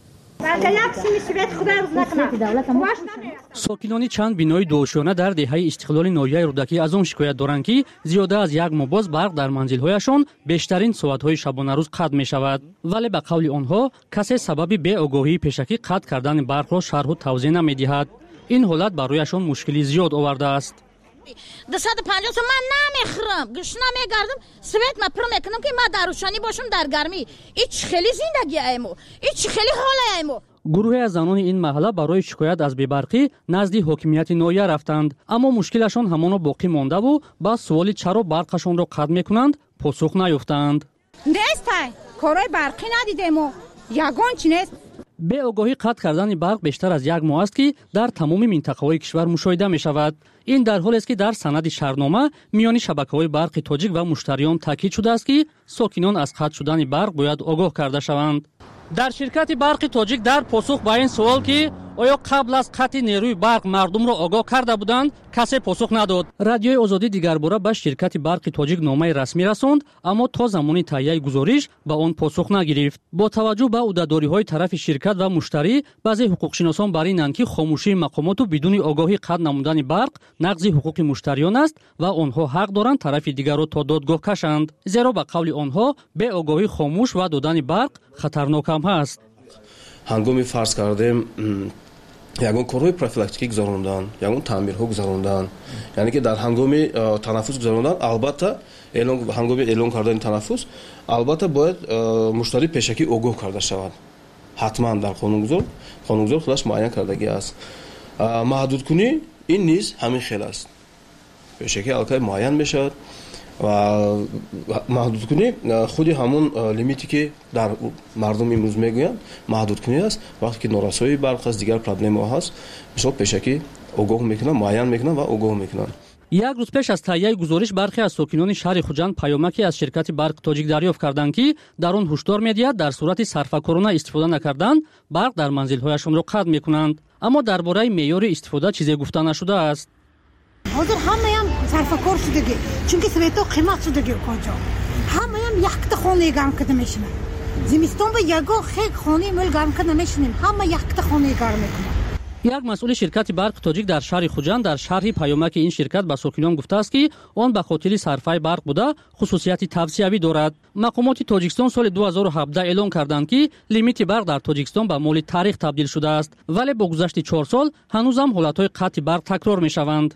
S14: ساکنان چند بینای دوشانه در دهه استقلال ناحیه رودکی از آن شکایت دارند که زیاده از 1 ماه باز برق در منزل‌هایشان بیشترین ساعت‌های شبانه روز قطع می‌شود، ولی به قول آنها کسی سبب بی‌آگاهی پیشکی قطع کردن برق را شرح و توضیح نمی‌دهد. این حالت برایشان مشکلی زیاد آورده است.
S15: 250 من نمیخورم، گشنه میگردم، سویت ما پر میکنم که ما در روشنی باشم در گرمی. ایچ خیلی زندگی ایمو، ایچ خیلی حال ایمو.
S14: گروه از زنان این محله برای شکایت از بی‌برقی نزد حاکمیت ناحیه رفتند، اما مشکلشان همانا باقی مانده و با سوال چرا برقشان را قطع میکنند پاسخ نیافتند.
S15: نیست کارای برقی ندیدیم و یگان چی نیست.
S14: беогоҳӣ қатъ кардани барқ бештар аз як моҳ аст ки дар тамоми минтақаҳои кишвар мушоҳида мешавад. ин дар ҳолест ки дар санади шаҳрнома миёни шабакаҳои барқи тоҷик ва муштариён таъкид шудааст ки сокинон аз қатъ шудани барқ бояд огоҳ карда шаванд. дар ширкати барқи тоҷик дар посух ба ин savol ки оё қабл аз қатъи нерӯи барқ мардумро огоҳ карда буданд, касе посух надод. Радиои Озодӣ дигарбора ба ширкати барқи тоҷик номаи расмӣ расонд, аммо то замони таҳияи гузориш ба он посух нагирифт. бо таваҷҷӯҳ ба ӯҳдадориҳои тарафи ширкат ва муштарӣ, баъзе ҳуқуқшиносон бар инанд ки хомӯшии мақомоту бидуни огоҳӣ қатъ намудани барқ нақзи ҳуқуқи муштариён аст ва онҳо ҳақ доранд тарафи дигарро то додгоҳ кашанд. зеро ба қавли онҳо беогоҳӣ хомӯш ва додани барқ хатарнокам ҳаст.
S16: ҳангоми фарз кардем ягон корҳои профилактикӣ гузарондан, ягон таъмирҳо гузарондан, яъне ки дар ҳангоми танаффус гузарондан, албатта ҳангоми эълон кардани танаффус албатта бояд муштарӣ пешакӣ огоҳ карда шавад. ҳатман дар қонунгузор худаш муайян кардагӣ аст. маҳдудкунӣ ин низ ҳамин хел аст. пешакӣ аллакай муайян мешавад ва маҳдудкунӣ худи ҳамон лимите ки дар мардум имрӯз мегӯянд маҳдудкунӣ аст. вақте ки норасоии барқ аст, дигар проблемаҳо ҳаст, мисол пешакӣ огоҳ мекунанд, муайян мекунанд ва огоҳ мекунанд.
S14: як рӯз пеш аз таҳияи гузориш бархе аз сокинони шаҳри хуҷанд паёмаке аз ширкати барқи тоҷик дарёфт карданд ки дар он ҳушдор медиҳад дар сурати сарфакорона истифода накардан барқ дар манзилҳояшонро қатъ мекунанд. аммо дар бораи меъёри истифода чизе гуфта нашудааст.
S17: ҳозир ҳамаям сарфакор шудагӣ, чунки свето қимат шудагӣ коҷо. ҳамаям якта хонаи гарм карда мешинад. зимистон ба ягон хел хонаи мӯл гарм карда мешинем. ҳама якта хонаи гарм мекунад.
S14: як масъули ширкати барқи тоҷик дар шаҳри хуҷанд дар шарҳи паёмаки ин ширкат ба сокинон гуфтааст ки он ба хотири сарфаи барқ буда хусусияти тавсиявӣ дорад. мақомоти тоҷикистон соли 2017 эълон карданд ки лимити барқ дар тоҷикистон ба моли таърих табдил шудааст, вале бо гузашти 4 сол ҳанӯзам ҳолатҳои қатъи барқ такрор мешаванд.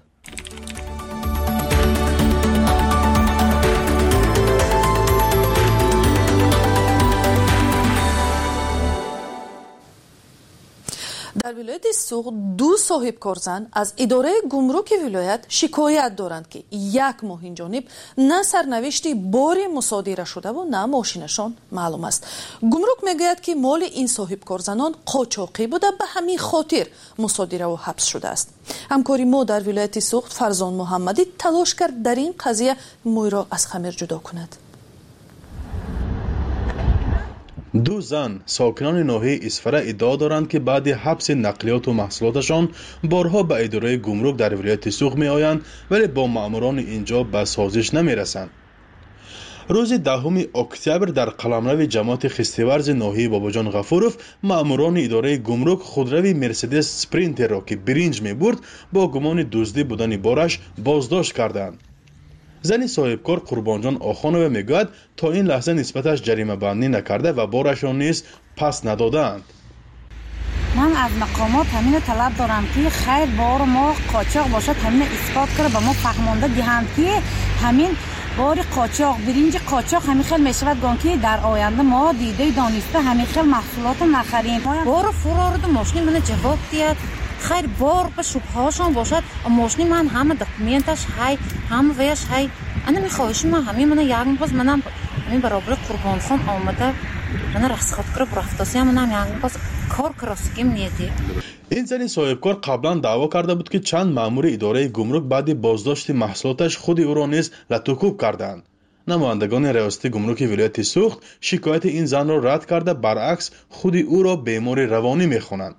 S1: дар вилояти суғ ду соҳибкорзан аз идораи гумруки вилоят шикоят доранд ки як моҳ инҷониб на сарнавишти бори мусодира шудаву на мошинашон маълум аст. гумрук мегӯяд ки моли ин соҳибкорзанон қочоқӣ буда ба ҳамин хотир мусодираву ҳабс шудааст. ҳамкори мо дар вилояти суғ Фарзон Муҳаммадӣ талош кард дар ин қазия мӯйро аз хамир ҷудо кунад.
S19: ду зан сокинони ноҳияи Исфара иддао доранд ки баъди ҳабси нақлиёту маҳсулоташон борҳо ба идораи гумрук дар вилояти суғ меоянд, вале бо маъмурони инҷо ба созиш намерасанд. рӯзи 10 октябр дар қаламрави ҷамоати хистиварзи ноҳияи Бобоҷон Ғафуров маъмурони идораи гумрук худрави Мерседес Спринтерро ки биринҷ мебурд бо гумони дуздӣ будани бораш боздошт карданд. зани соҳибкор Қурбонҷон Охонова мегӯяд то ин лаҳза нисбаташ ҷаримабандӣ накарда ва борашон низ пас надодаанд.
S12: ман аз мақомот ҳамина талаб дорам ки хайр бор мо қочоқ бошад, ҳамина исбот карда ба мо фаҳмонда диҳанд ки ҳамин бори қочоқ, биринҷи қочоқ ҳамин хел мешавад гон ки дар оянда мо дидаи дониста ҳамин хел маҳсулотро нахарем. бору фурорду мошини мана ҷавоб диҳад. хайр бор ба шубҳаҳошон бошад. мошини ман ҳама документаш ҳай, ҳама ваяш ҳай. ана мехоҳиши ман ҳамин мана як боз манам ҳамин баробари Қурбонхон омада мана расходкара рафтосиям манам як боз кор кросигим неди.
S19: ин зани соҳибкор қаблан даъво карда буд ки чанд маъмури идораи гумрук баъди боздошти маҳсулоташ худи ӯро низ латукуб карданд. намояндагони раёсати гумруки вилояти суғд шикояти ин занро рад карда баръакс худи ӯро бемори равонӣ мехонанд.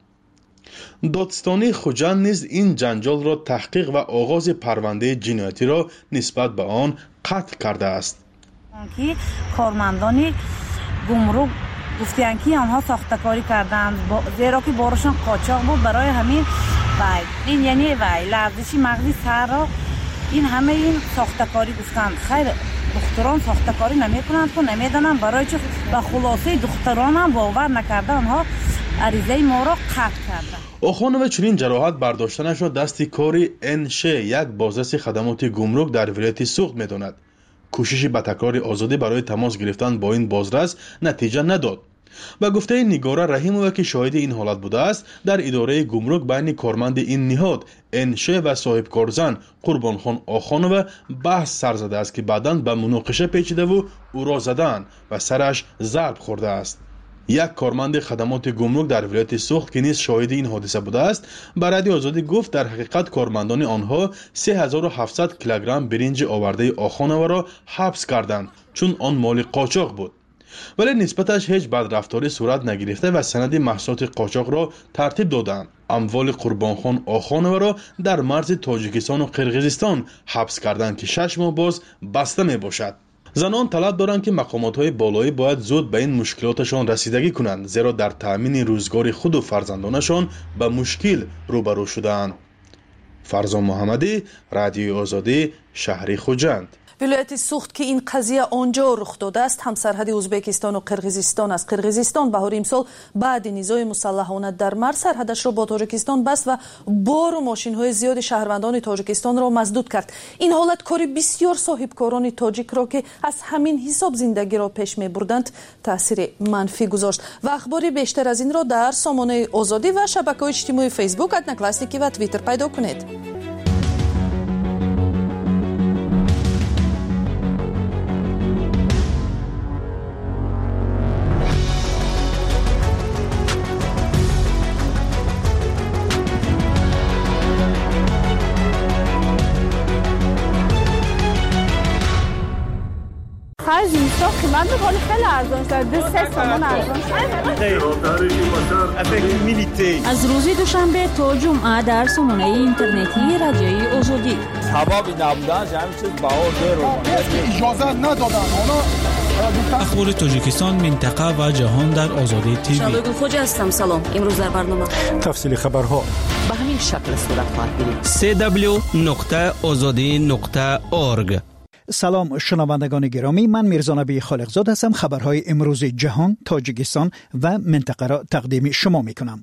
S19: додистонии хуҷанд низ ин ҷанҷолро таҳқиқ ва оғози парвандаи ҷиноятиро нисбат ба он қатъ кардааст.
S12: ки кормандони гумрук гуфтанд ки онҳо сохтакорӣ карданд, зеро ки борашон қочоқ буд. барои ҳамин вай ин яъне вай ларзиши мағзи сарро ин ҳама ин сохтакорӣ гуфтанд. хайр духтурон сохтакорӣ намекунанд ку намедонанд, барои чи ба хулосаи духтуронам бовар накарда онҳо аризаи моро қатъ карда.
S19: охонова чунин ҷароҳат бардоштанашро дасти кори НШ, як боздаси хадамоти гумрук дар вилояти суғд медонад. кӯшиши ба такрори озодӣ барои тамос гирифтан бо ин бозрас натиҷа надод. ба гуфтаи Нигора Раҳимова ки шоҳиди ин ҳолат будааст, дар идораи гумрук байни корманди ин ниҳод НШ ва соҳибкорзан Қурбонхон Охонова баҳс сар задааст ки баъдан ба муноқиша печидаву ӯро задаанд ва сараш зарб хӯрдааст. یک کارمند خدمات گمرک در ولایت سوخت که نیز شاهد این حادثه بوده است به رادیو آزادی گفت در حقیقت کارمندان آنها 3700 کیلوگرم برنج آورده آخانه را حبس کردند چون آن مال قاچاق بود، ولی نسبتش هیچ بدرفتاری صورت نگرفته و سند محصولات قاچاق را ترتیب دادند. اموال قربانخان آخانه را در مرز تاجیکستان و قرقیزستان حبس کردند که 6 ماه باز بسته می باشد. زنان طلب دارند که مقامات‌های بالایی باید زود به این مشکلاتشان رسیدگی کنند، زیرا در تأمین روزگار خود و فرزندانشان به مشکل روبرو شده‌اند. فرزان محمدی، رادیوی آزادی، شهر خوجند.
S1: ولایت سوخت که این قضیه آنجا رخ داده است همسرحد ازبکستان و قرقیزستان است. قرقیزستان بهار امسال بعد نزاع مسلحانه در مرز سرحدش را با تاجیکستان بست و بار و ماشین‌های زیاد شهروندان تاجیکستان را مسدود کرد. این حالت کاری بسیار صاحبکاران تاجیک را که از همین حساب زندگی را پیش می‌بردند تاثیر منفی گذاشت. و اخباری بیشتر از این را در سامانه آزادی و شبکه‌های اجتماعی فیسبوک، ادنکلاستیکی و توییتر پیدا کنید.
S7: زمستان قیمت بود حالی خیلی ارزان شد، 2-3 سامان ارزان شد.
S20: از روز دوشنبه تا جمعه در سامانه اینترنتی رادیوی آزادی
S23: سببی نبودنش همین چیز بهار دیر
S24: اجازه ندادن.
S25: اخبار تاجیکستان، منطقه و جهان در آزادی تیوی.
S20: شبگون خوجه هستم. سلام. امروز در برنامه
S24: تفصیل خبرها
S20: به همین شکل صورت خواهد گرفت.
S6: www.azadi.org. سلام شنوندگان گرامی، من میرزا خالقزاد هستم. خبرهای امروز جهان، تاجیکستان و منطقه را تقدیم شما میکنم.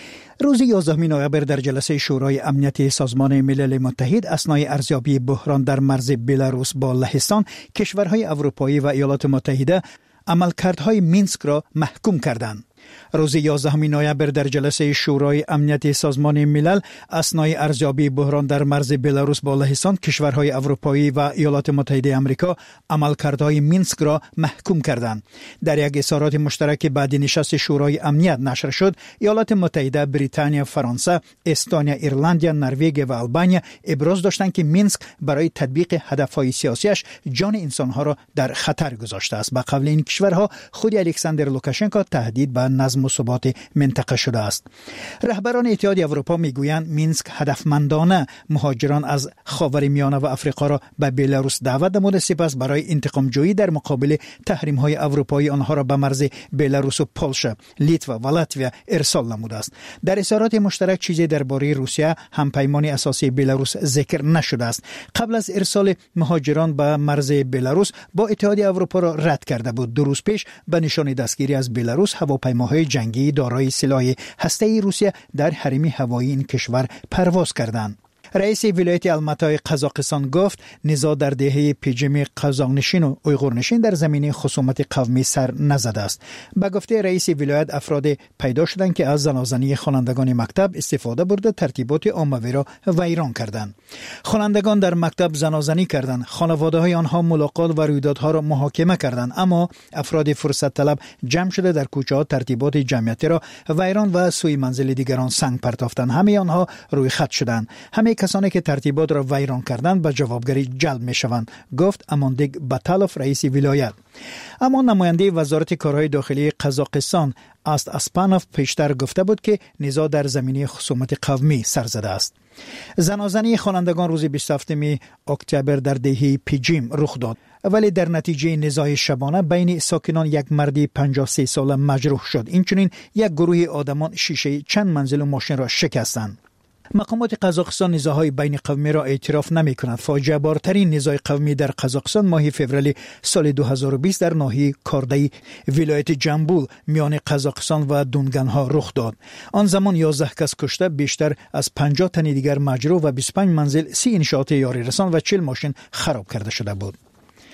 S6: روز 11 نوامبر در جلسه شورای امنیتی سازمان ملل متحد اثنای ارزیابی بحران در مرز بلاروس با لهستان، کشورهای اروپایی و ایالات متحده عملکردهای مینسک را محکوم کردند. روز 11 نوامبر در جلسه شورای امنیتی سازمان ملل اثنای ارزیابی بحران در مرز بلاروس با لهستان، کشورهای اروپایی و ایالات متحده آمریکا عملکردهای مینسک را محکوم کردند. در یک اظهارات مشترک بعد نشست شورای امنیت نشر شد، ایالات متحده، بریتانیا، فرانسه، استونیا، ایرلندیا، نروژ و آلبانیا ابراز داشتند که مینسک برای تطبیق هدفهای سیاسیش جان انسانها را در خطر گذاشته است. به قول این کشورها خود الکساندر لوکاشنکو تهدید به نظم و ثبات منطقه شده است. رهبران اتحاد اروپا میگویند مینسک هدفمندانه مهاجران از خاورمیانه و افریقا را به بلاروس دعوت نموده، سپس برای انتقام جویی در مقابل تحریم های اروپایی آنها را به مرز بلاروس و پولشا، لیتوا و لاتویا ارسال نموده است. در اظهارات مشترک چیزی درباره روسیه، همپیمان اساسی بلاروس، ذکر نشده است. قبل از ارسال مهاجران به مرز بلاروس با اتحاد اروپا را رد کرده بود. 2 روز پیش به نشان دستگیری از بلاروس هواپیماهای جنگی دارای سلاح هسته‌ای روسیه در حریم هوایی این کشور پرواز کردند. رئیس ولایت الماتای قزاقستان گفت نزاع در دهه پیجم قزاقنشین و اویغورنشین در زمینه خصومت قومی سر نزده است. به گفته رئیس ولایت افراد پیدا شدند که از زنازنی خوانندگان مکتب استفاده برده ترتیبات عامه را ویران کردند. خوانندگان در مکتب زنازنی کردند، خانواده‌های آنها ملاقات و رویدادها را محاکمه کردند، اما افراد فرصت طلب جمع شده در کوچه‌ها ترتیبات جمعیتی را ویران و سوی منزل دیگران سنگ پرتافتند. همه آنها روی خط شدند. همه کسانی که ترتیبات را ویران کردند به جوابگری جلب می شوند، گفت اماندیک باتالوف رئیس ولایت. اما نماینده وزارت کارهای داخلی قزاقستان است اسپانوف پیشتر گفته بود که نزاع در زمینه خصومت قومی سر زده است. زنازنی خوانندگان روز 27 اکتبر در دهه پیجیم رخ داد، ولی در نتیجه نزاع شبانه بین ساکنان یک مرد 53 ساله مجروح شد. اینچنین یک گروه آدمان شیشه چند منزل و ماشین را شکستند. مقامات قزاقستان نزاع‌های بین قومی را اعتراف نمی‌کنند. فاجعه بارترین نزاع قومی در قزاقستان ماه فوریه سال 2020 در ناحیه کاردای ولایت جنبول میان قزاقستان و دونگانها رخ داد. آن زمان 11 کس کشته، بیشتر از 50 تن دیگر مجروح و 25 منزل، 30 انشاءات یاری رسان و 40 ماشین خراب کرده شده بود.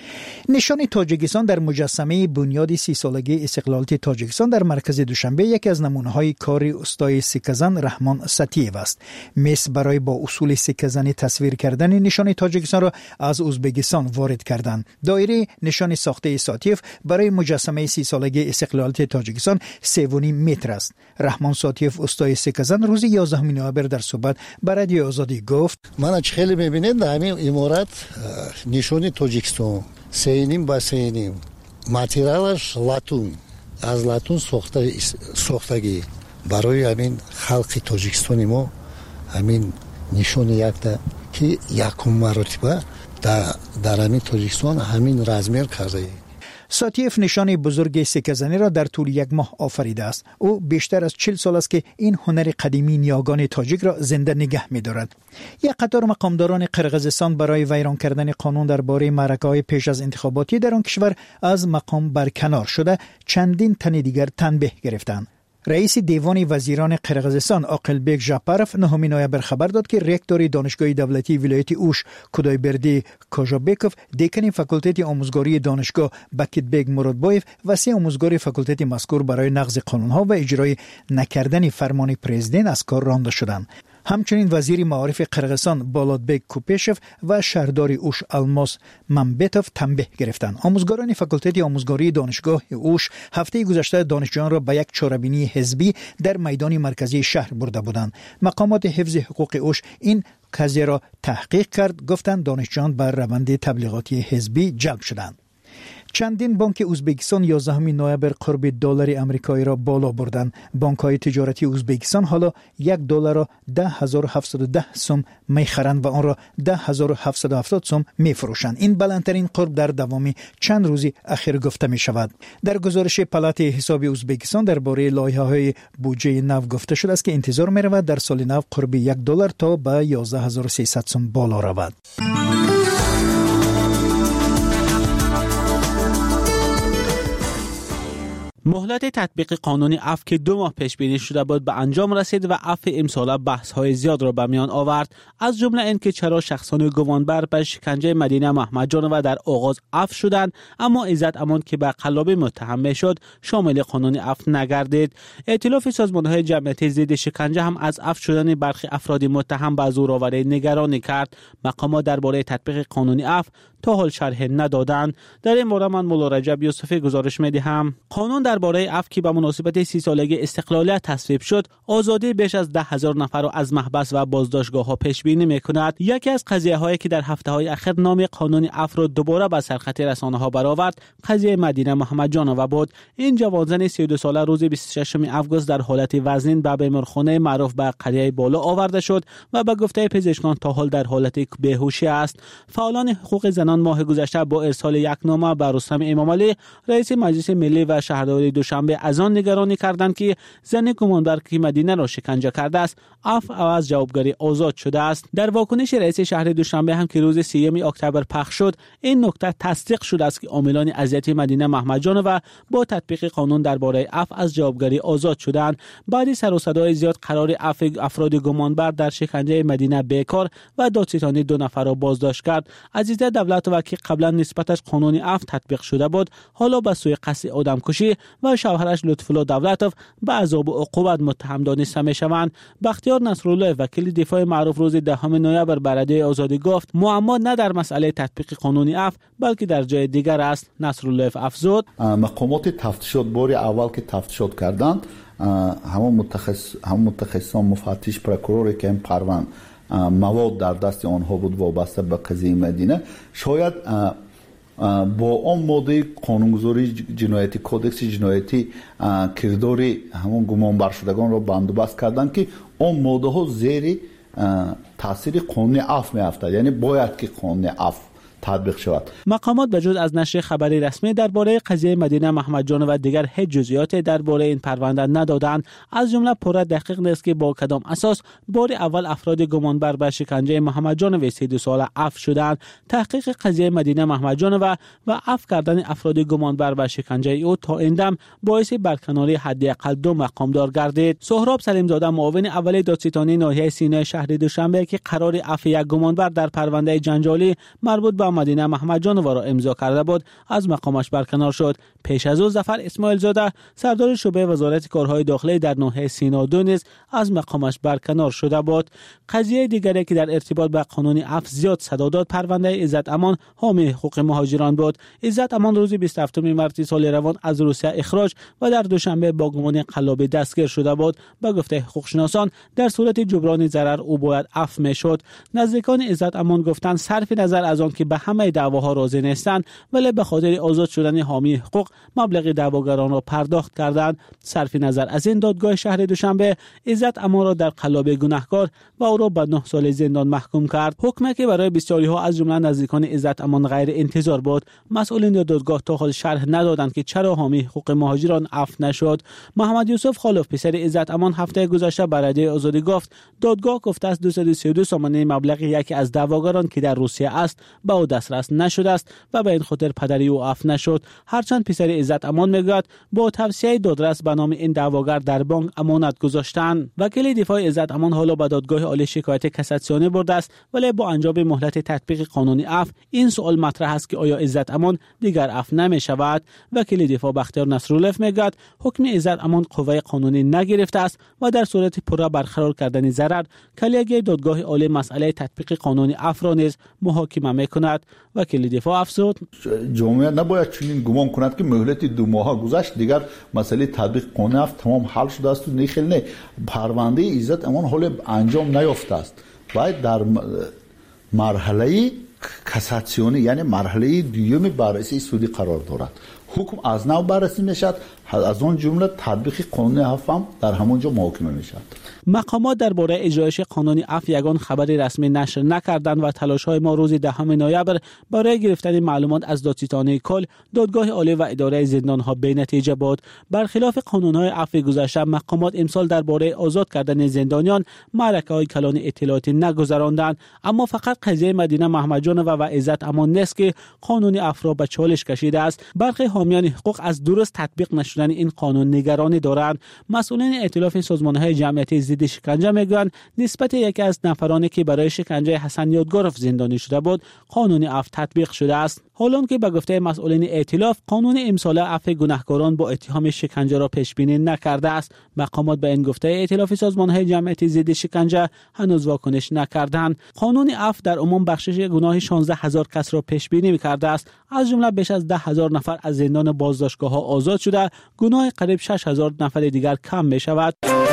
S6: نشان تاجیکستان در مجسمه بنیاد 30 سالگی استقلالیت تاجیکستان در مرکز دوشنبه یکی از نمونه‌های کار استاد سکه‌زن رحمان ساتیف است. مصر برای با اصول سکه‌زنی تصویر کردن نشان تاجیکستان را از ازبکستان وارد کردند. دایره نشان ساخته ساتیف برای مجسمه 30 سالگی استقلالیت تاجیکستان 3.5 متر است. رحمان ساتیف استاد سکه‌زن روز 11 نوامبر در صحبت با رادیو آزادی گفت:
S2: من خیلی می‌بینید همین امارات نشان تاجیکستان سینیم با سینیم ماتریالش لاتون از لاتون ساختگی برای همین خلق تاجیکستان ما همین نشان یکتا که یکم مرتبه در همین تاجیکستان همین رزمیر کرده.
S6: ساتیف نشان بزرگ سکه‌زنی را در طول یک ماه آفریده است. او بیشتر از 40 سال است که این هنر قدیمی نیاگان تاجیک را زنده نگه می‌دارد. یک قطار مقامداران قرقیزستان برای ویران کردن قانون درباره معرکه‌های پیش از انتخاباتی در آن کشور از مقام برکنار شده، چندین تن دیگر تنبیه گرفتند. رئیس دیوان وزیران قرقیزستان عاقلبک ژاپاروف 9 نوامبر خبر داد که رکتور دانشگاه دولتی ولایت اوش کودایبردی کاژابکوف، دکان فاکولته آموزگاری دانشگاه بکیتبک مرادبایف و 3 آموزگار فاکولته مذکور برای نقض قانون‌ها و اجرای نکردن فرمان پرزیدنت از کار رانده شدند. همچنین وزیر معارف قرقیزستان بالادبک کوپشف و شهردار اوش الماس ممبتوف تنبیه گرفتند. آموزگاران فاکولته آموزگاری دانشگاه اوش هفته گذشته دانشجویان را به یک چاره‌بینی حزبی در میدان مرکزی شهر برده بودند. مقامات حفظ حقوق اوش این قضیه را تحقیق کرد، گفتند دانشجویان بر روند تبلیغاتی حزبی جلب شدند. چندین بانک ازبکستان 11 نوامبر قرب دلار آمریکایی را بالا بردند. بانک‌های تجارتی ازبکستان حالا $1 را 10,710 سوم می‌خرند و آن را 10,770 سوم می‌فروشند. این بلندترین قرب در دوامی چند روزی اخیر گفته می‌شود. در گزارش پالات حساب ازبکستان درباره لایحه‌های بودجه نو گفته شده است که انتظار می‌رود در سال نو قرب $1 تا به 11,300 سوم بالا رود.
S3: مهلت تطبیق قانون عفو که 2 ماه پیش بینی شده بود به انجام رسید و عفو امسال بحث‌های زیاد را به میان آورد، از جمله اینکه چرا شخصان گمانبر به شکنجه مدینه محمدجانова در آغاز عفو شدند اما عزت امان که به قلاب متهم میشد شامل قانون عفو نگردید. ائتلاف سازمان‌های جمعیتی ضد شکنجه هم از عفو شدن برخی افراد متهم به زورآوری نگرانی کرد. مقامات درباره تطبیق قانون عفو تا حال شرح ندادند. در این باره من مولا رجب یوسفی گزارش می‌دهم. قانون درباره عفو که به مناسبت 30 سالگی استقلالیت تصویب شد، آزادی بیش از 10,000 نفر را از محبس و بازداشتگاه‌ها پیش بینی می‌کند. یکی از قضیه‌هایی که در هفته‌های اخیر نام قانون عفو را دوباره به سرخط رسانه‌ها برآورد، قضیه مدینه محمدجانova بود. این جوانزن 32 ساله روز 26 آگوست در حالت وزنین به بیمارخانه معروف به قریه بالا آورده شد و به گفته پزشکان تا حال در حالت بیهوشی است. فعالان حقوق زنان ماه گذشته با ارسال یک نامه به رستم امامعلی رئیس مجلس ملی و شهردار دوشنبه از آن نگرانی کردند که زن گمانبر که مدینه را شکنجه کرده است عفو و از جوابگری آزاد شده است. در واکنش رئیس شهر دوشنبه هم که روز 3 اکتبر پخش شد، این نکته تصدیق شده است که عاملان اذیت مدینه محمدجانova با تطبیق قانون درباره عفو از جوابگری آزاد شدند. بعد سر و صدای زیاد قرار عفو افراد گمانبر در شکنجه مدینه بیکار و دادستانی 2 نفر را بازداشت کرد. عزیزه دولتova که قبلا نسبتش قانون عفو تطبیق شده بود، حالا به سوی قصد آدمکشی و شوهرش لطفالله دولتوف به عذاب و عقوبت متهم دانسته میشوند. بختیار نصرالله وکیل دفاع معروف روز 10 نوامبر به رادیو آزادی گفت معما نه در مسئله تطبیق قانون عفو بلکه در جای دیگر است. نصرالله افزود
S21: مقامات تفتیشات بار اول که تفتیشات کردند همون متخصصان مفتش پروکورور که این پروند مواد در دست آنها بود وابسته به قضیه مدینه، شاید با آن ماده قانونگذاری جنایتی کودکس جنایتی کرداری همون گمانبر شدگان را بندوبست کردند که آن ماده ها زیر تاثیر قانون عفو میافتد، یعنی باید که قانون عفو تطبیق شود.
S3: مقامات به جز از نشر خبری رسمی درباره قضیه مدینه محمدجانova دیگر هیچ جزئیاتی درباره این پرونده ندادند. از جمله پوره دقیق نیست که با کدام اساس بار اول افراد گمانبر به شکنجه محمدجانova 32 ساله عفو شدند. تحقیق قضیه مدینه محمدجانova و عفو کردن افراد گمانبر به شکنجه او تا این دم باعث برکناری حداقل 2 مقامدار گردید. سهراب سلیمزاده معاون اول دادستانی ناحیه سینه شهر دوشنبه که قرار عفو یک گمانبر در پرونده جنجالی مربوط به مدینه محمد جانوا را امضا کرده بود از مقامش برکنار شد. پیش از او ظفر اسماعیل زاده سردار شعبه وزارت کارهای داخلی در ناحیه سینا 2 نیز از مقامش برکنار شده بود. قضیه دیگری که در ارتباط با قانون عفو زیاد صدا داد پرونده عزت امان حامی حقوق مهاجران بود. عزت امان روز 27 مارس سال روان از روسیه اخراج و در دوشنبه با گمان قلابی دستگیر شده بود. با گفته حقوقشناسان در صورت جبران ضرر او باید عفو میشد. نزدیکان عزت امان گفتند صرف نظر از آن که به همه دعواها راضی نیستند ولی به خاطر آزاد شدن حامی حقوق مبلغ دعواگران را پرداخت کردند. صرف نظر از این دادگاه شهر دوشنبه عزت امان را در قلابی گناهکار و او را به 9 سال زندان محکوم کرد. حکمی که برای بسیاری ها از جمله نزدیکان عزت امان غیر انتظار بود. مسئولین دادگاه تا حال شرح ندادند که چرا حامی حقوق مهاجران عفو نشد. محمد یوسف خالف پسر عزت امان هفته گذشته بر رادیو آزادی گفت دادگاه گفته است 232 سامانه مبلغ یکی از دعواگران که در روسیه است به او دسترس نشده است و به این خاطر پدری او عفو نشد. هرچند پسر عزت امان میگوید با توصیه دادرس به نام این دعواگر در بانک امانت گذاشتند. وکیل دفاع عزت امان حالا به دادگاه عالی شکایت کاساسیونی برده است ولی با انجام مهلت تطبیق قانون عفو این سوال مطرح است که آیا عزت امان دیگر عفو نمی شود. وکیل دفاع بختیار نصرالله میگوید حکم عزت امان قوه قانونی نگرفته است و در صورت پورا برقرار کردن ضرر کلیه دادگاه عالی مسئله تطبیق قانون عفو را نیز محاکمه میکند. وکیل دفاع افزود
S21: جامعه نباید چنین گمان کند که مهلت 2 ماه گذشت دیگر مسئله تطبیق قانون عفو تمام حل شده است و نه پرونده عزت امان حال انجام نیافته است. باید در مرحله کاساسیونی یعنی مرحله دوم بررسی سودی قرار دارد. حکم از نو بررسی میشد از آن جمله تطبیق قانون عفو هم در همونجا محاکمه میشد.
S3: مقامات درباره اجرایش قانون عفو یگان خبری رسمی نشر نکردند و تلاش‌های ما روز 10 نوامبر برای گرفتن معلومات از دادستانی کل، دادگاه عالی و اداره زندان‌ها بی‌نتیجه بود. برخلاف قانون‌های عفو گذشته، مقامات امسال درباره آزاد کردن زندانیان معرکه‌های کلان اطلاعاتی نگذراندند. اما فقط قضیه مدینه محمد جانوا و عزت امان نیست که قانون عفو را به چالش کشیده است. برخی حامیان حقوق از درست تطبیق نشدن این قانون نگرانی دارند. مسئولین ائتلاف سازمان‌های جمعیتی ضد شکنجه میگویند نسبت یکی از نفرانی که برای شکنجه حسن یادگاروف زندانی شده بود قانون عفو تطبیق شده است. حالان که به گفته مسئولین ائتلاف قانون امسال عفو گناهکاران با اتهام شکنجه را پیش بینی نکرده است. مقامات به این گفته ائتلاف سازمان‌های جمعیتی ضد شکنجه هنوز واکنش نکردند. قانون عفو در عموم بخشش گناه 16000 کس را پیش بینی می‌کرده است. از جمله بیش از 10000 نفر از زندان بازداشتگاه‌ها آزاد شده، گناه قریب 6000 نفر دیگر کم می‌شود.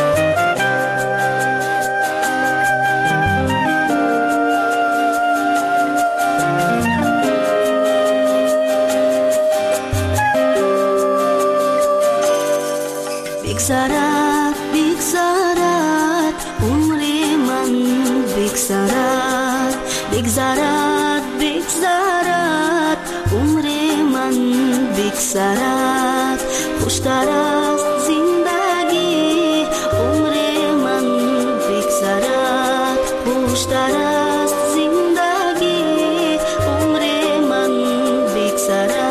S5: بگذرد بگذرد عمر من بگذرد بگذرد بگذرد عمر من بگذرد خوشتر است زندگی عمر من بگذرد خوشتر است زندگی عمر من بگذرد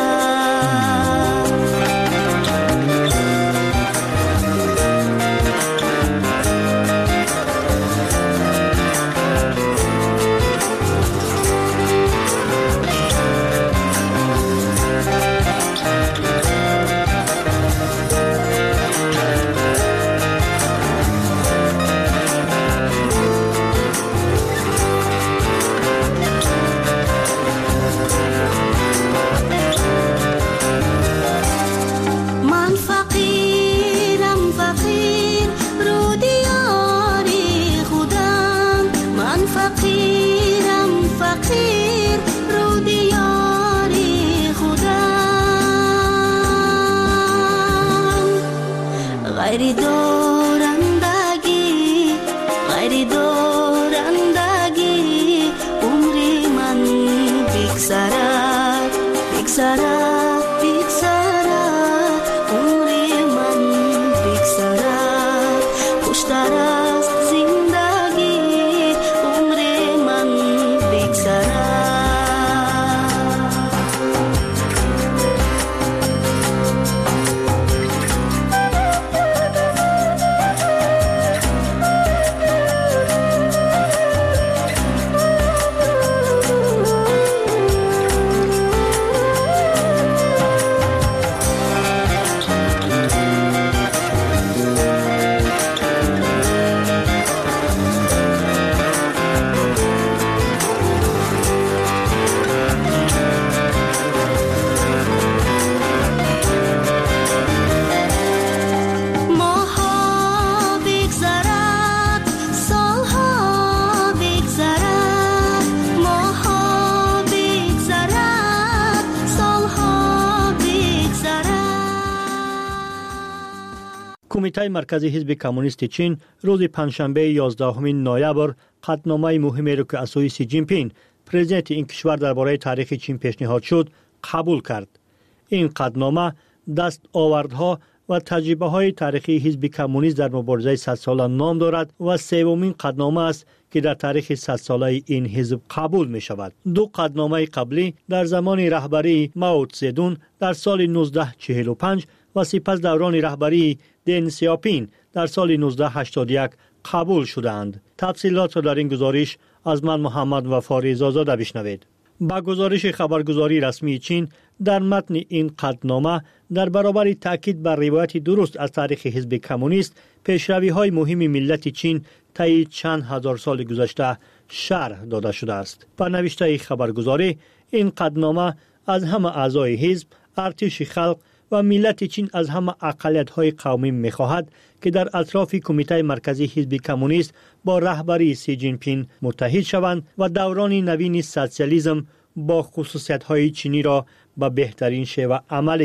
S8: کمیته مرکزی حزب کمونیست چین روز پنجشنبه 11 نوامبر قطعنامه مهمی را که از سوی سی جین پینگ پرزیدنت این کشور درباره تاریخ چین پیشنهاد شد قبول کرد. این قطعنامه دستاوردها و تجربه های تاریخی حزب کمونیست در مبارزه 100 ساله نام دارد و سومین قطعنامه است که در تاریخ 100 ساله این حزب قبول می شود. دو قطعنامه قبلی در زمان رهبری مائو تزدون در سال 1945 و سپس دوران رهبری دن سیاپین در سال 1981 قبول شدند. تفصیلات را در این گزارش از من محمد وفا رضازاده بشنوید. با گزارش خبرگزاری رسمی چین در متن این قطعنامه در برابر تاکید بر روایت درست از تاریخ حزب کمونیست پیشروی‌های مهم ملت چین طی چند هزار سال گذشته شرح داده شده است. با نوشته خبرگزاری این قطعنامه از همه اعضای حزب، ارتش خلق و ملت چین از همه اقلیت‌های قومی می‌خواهد که در اطراف کمیته مرکزی حزب کمونیست با رهبری سی جین پینگ متحد شوند و دوران نوین سوسیالیسم با خصوصیت‌های چینی را به بهترین شیوه عملی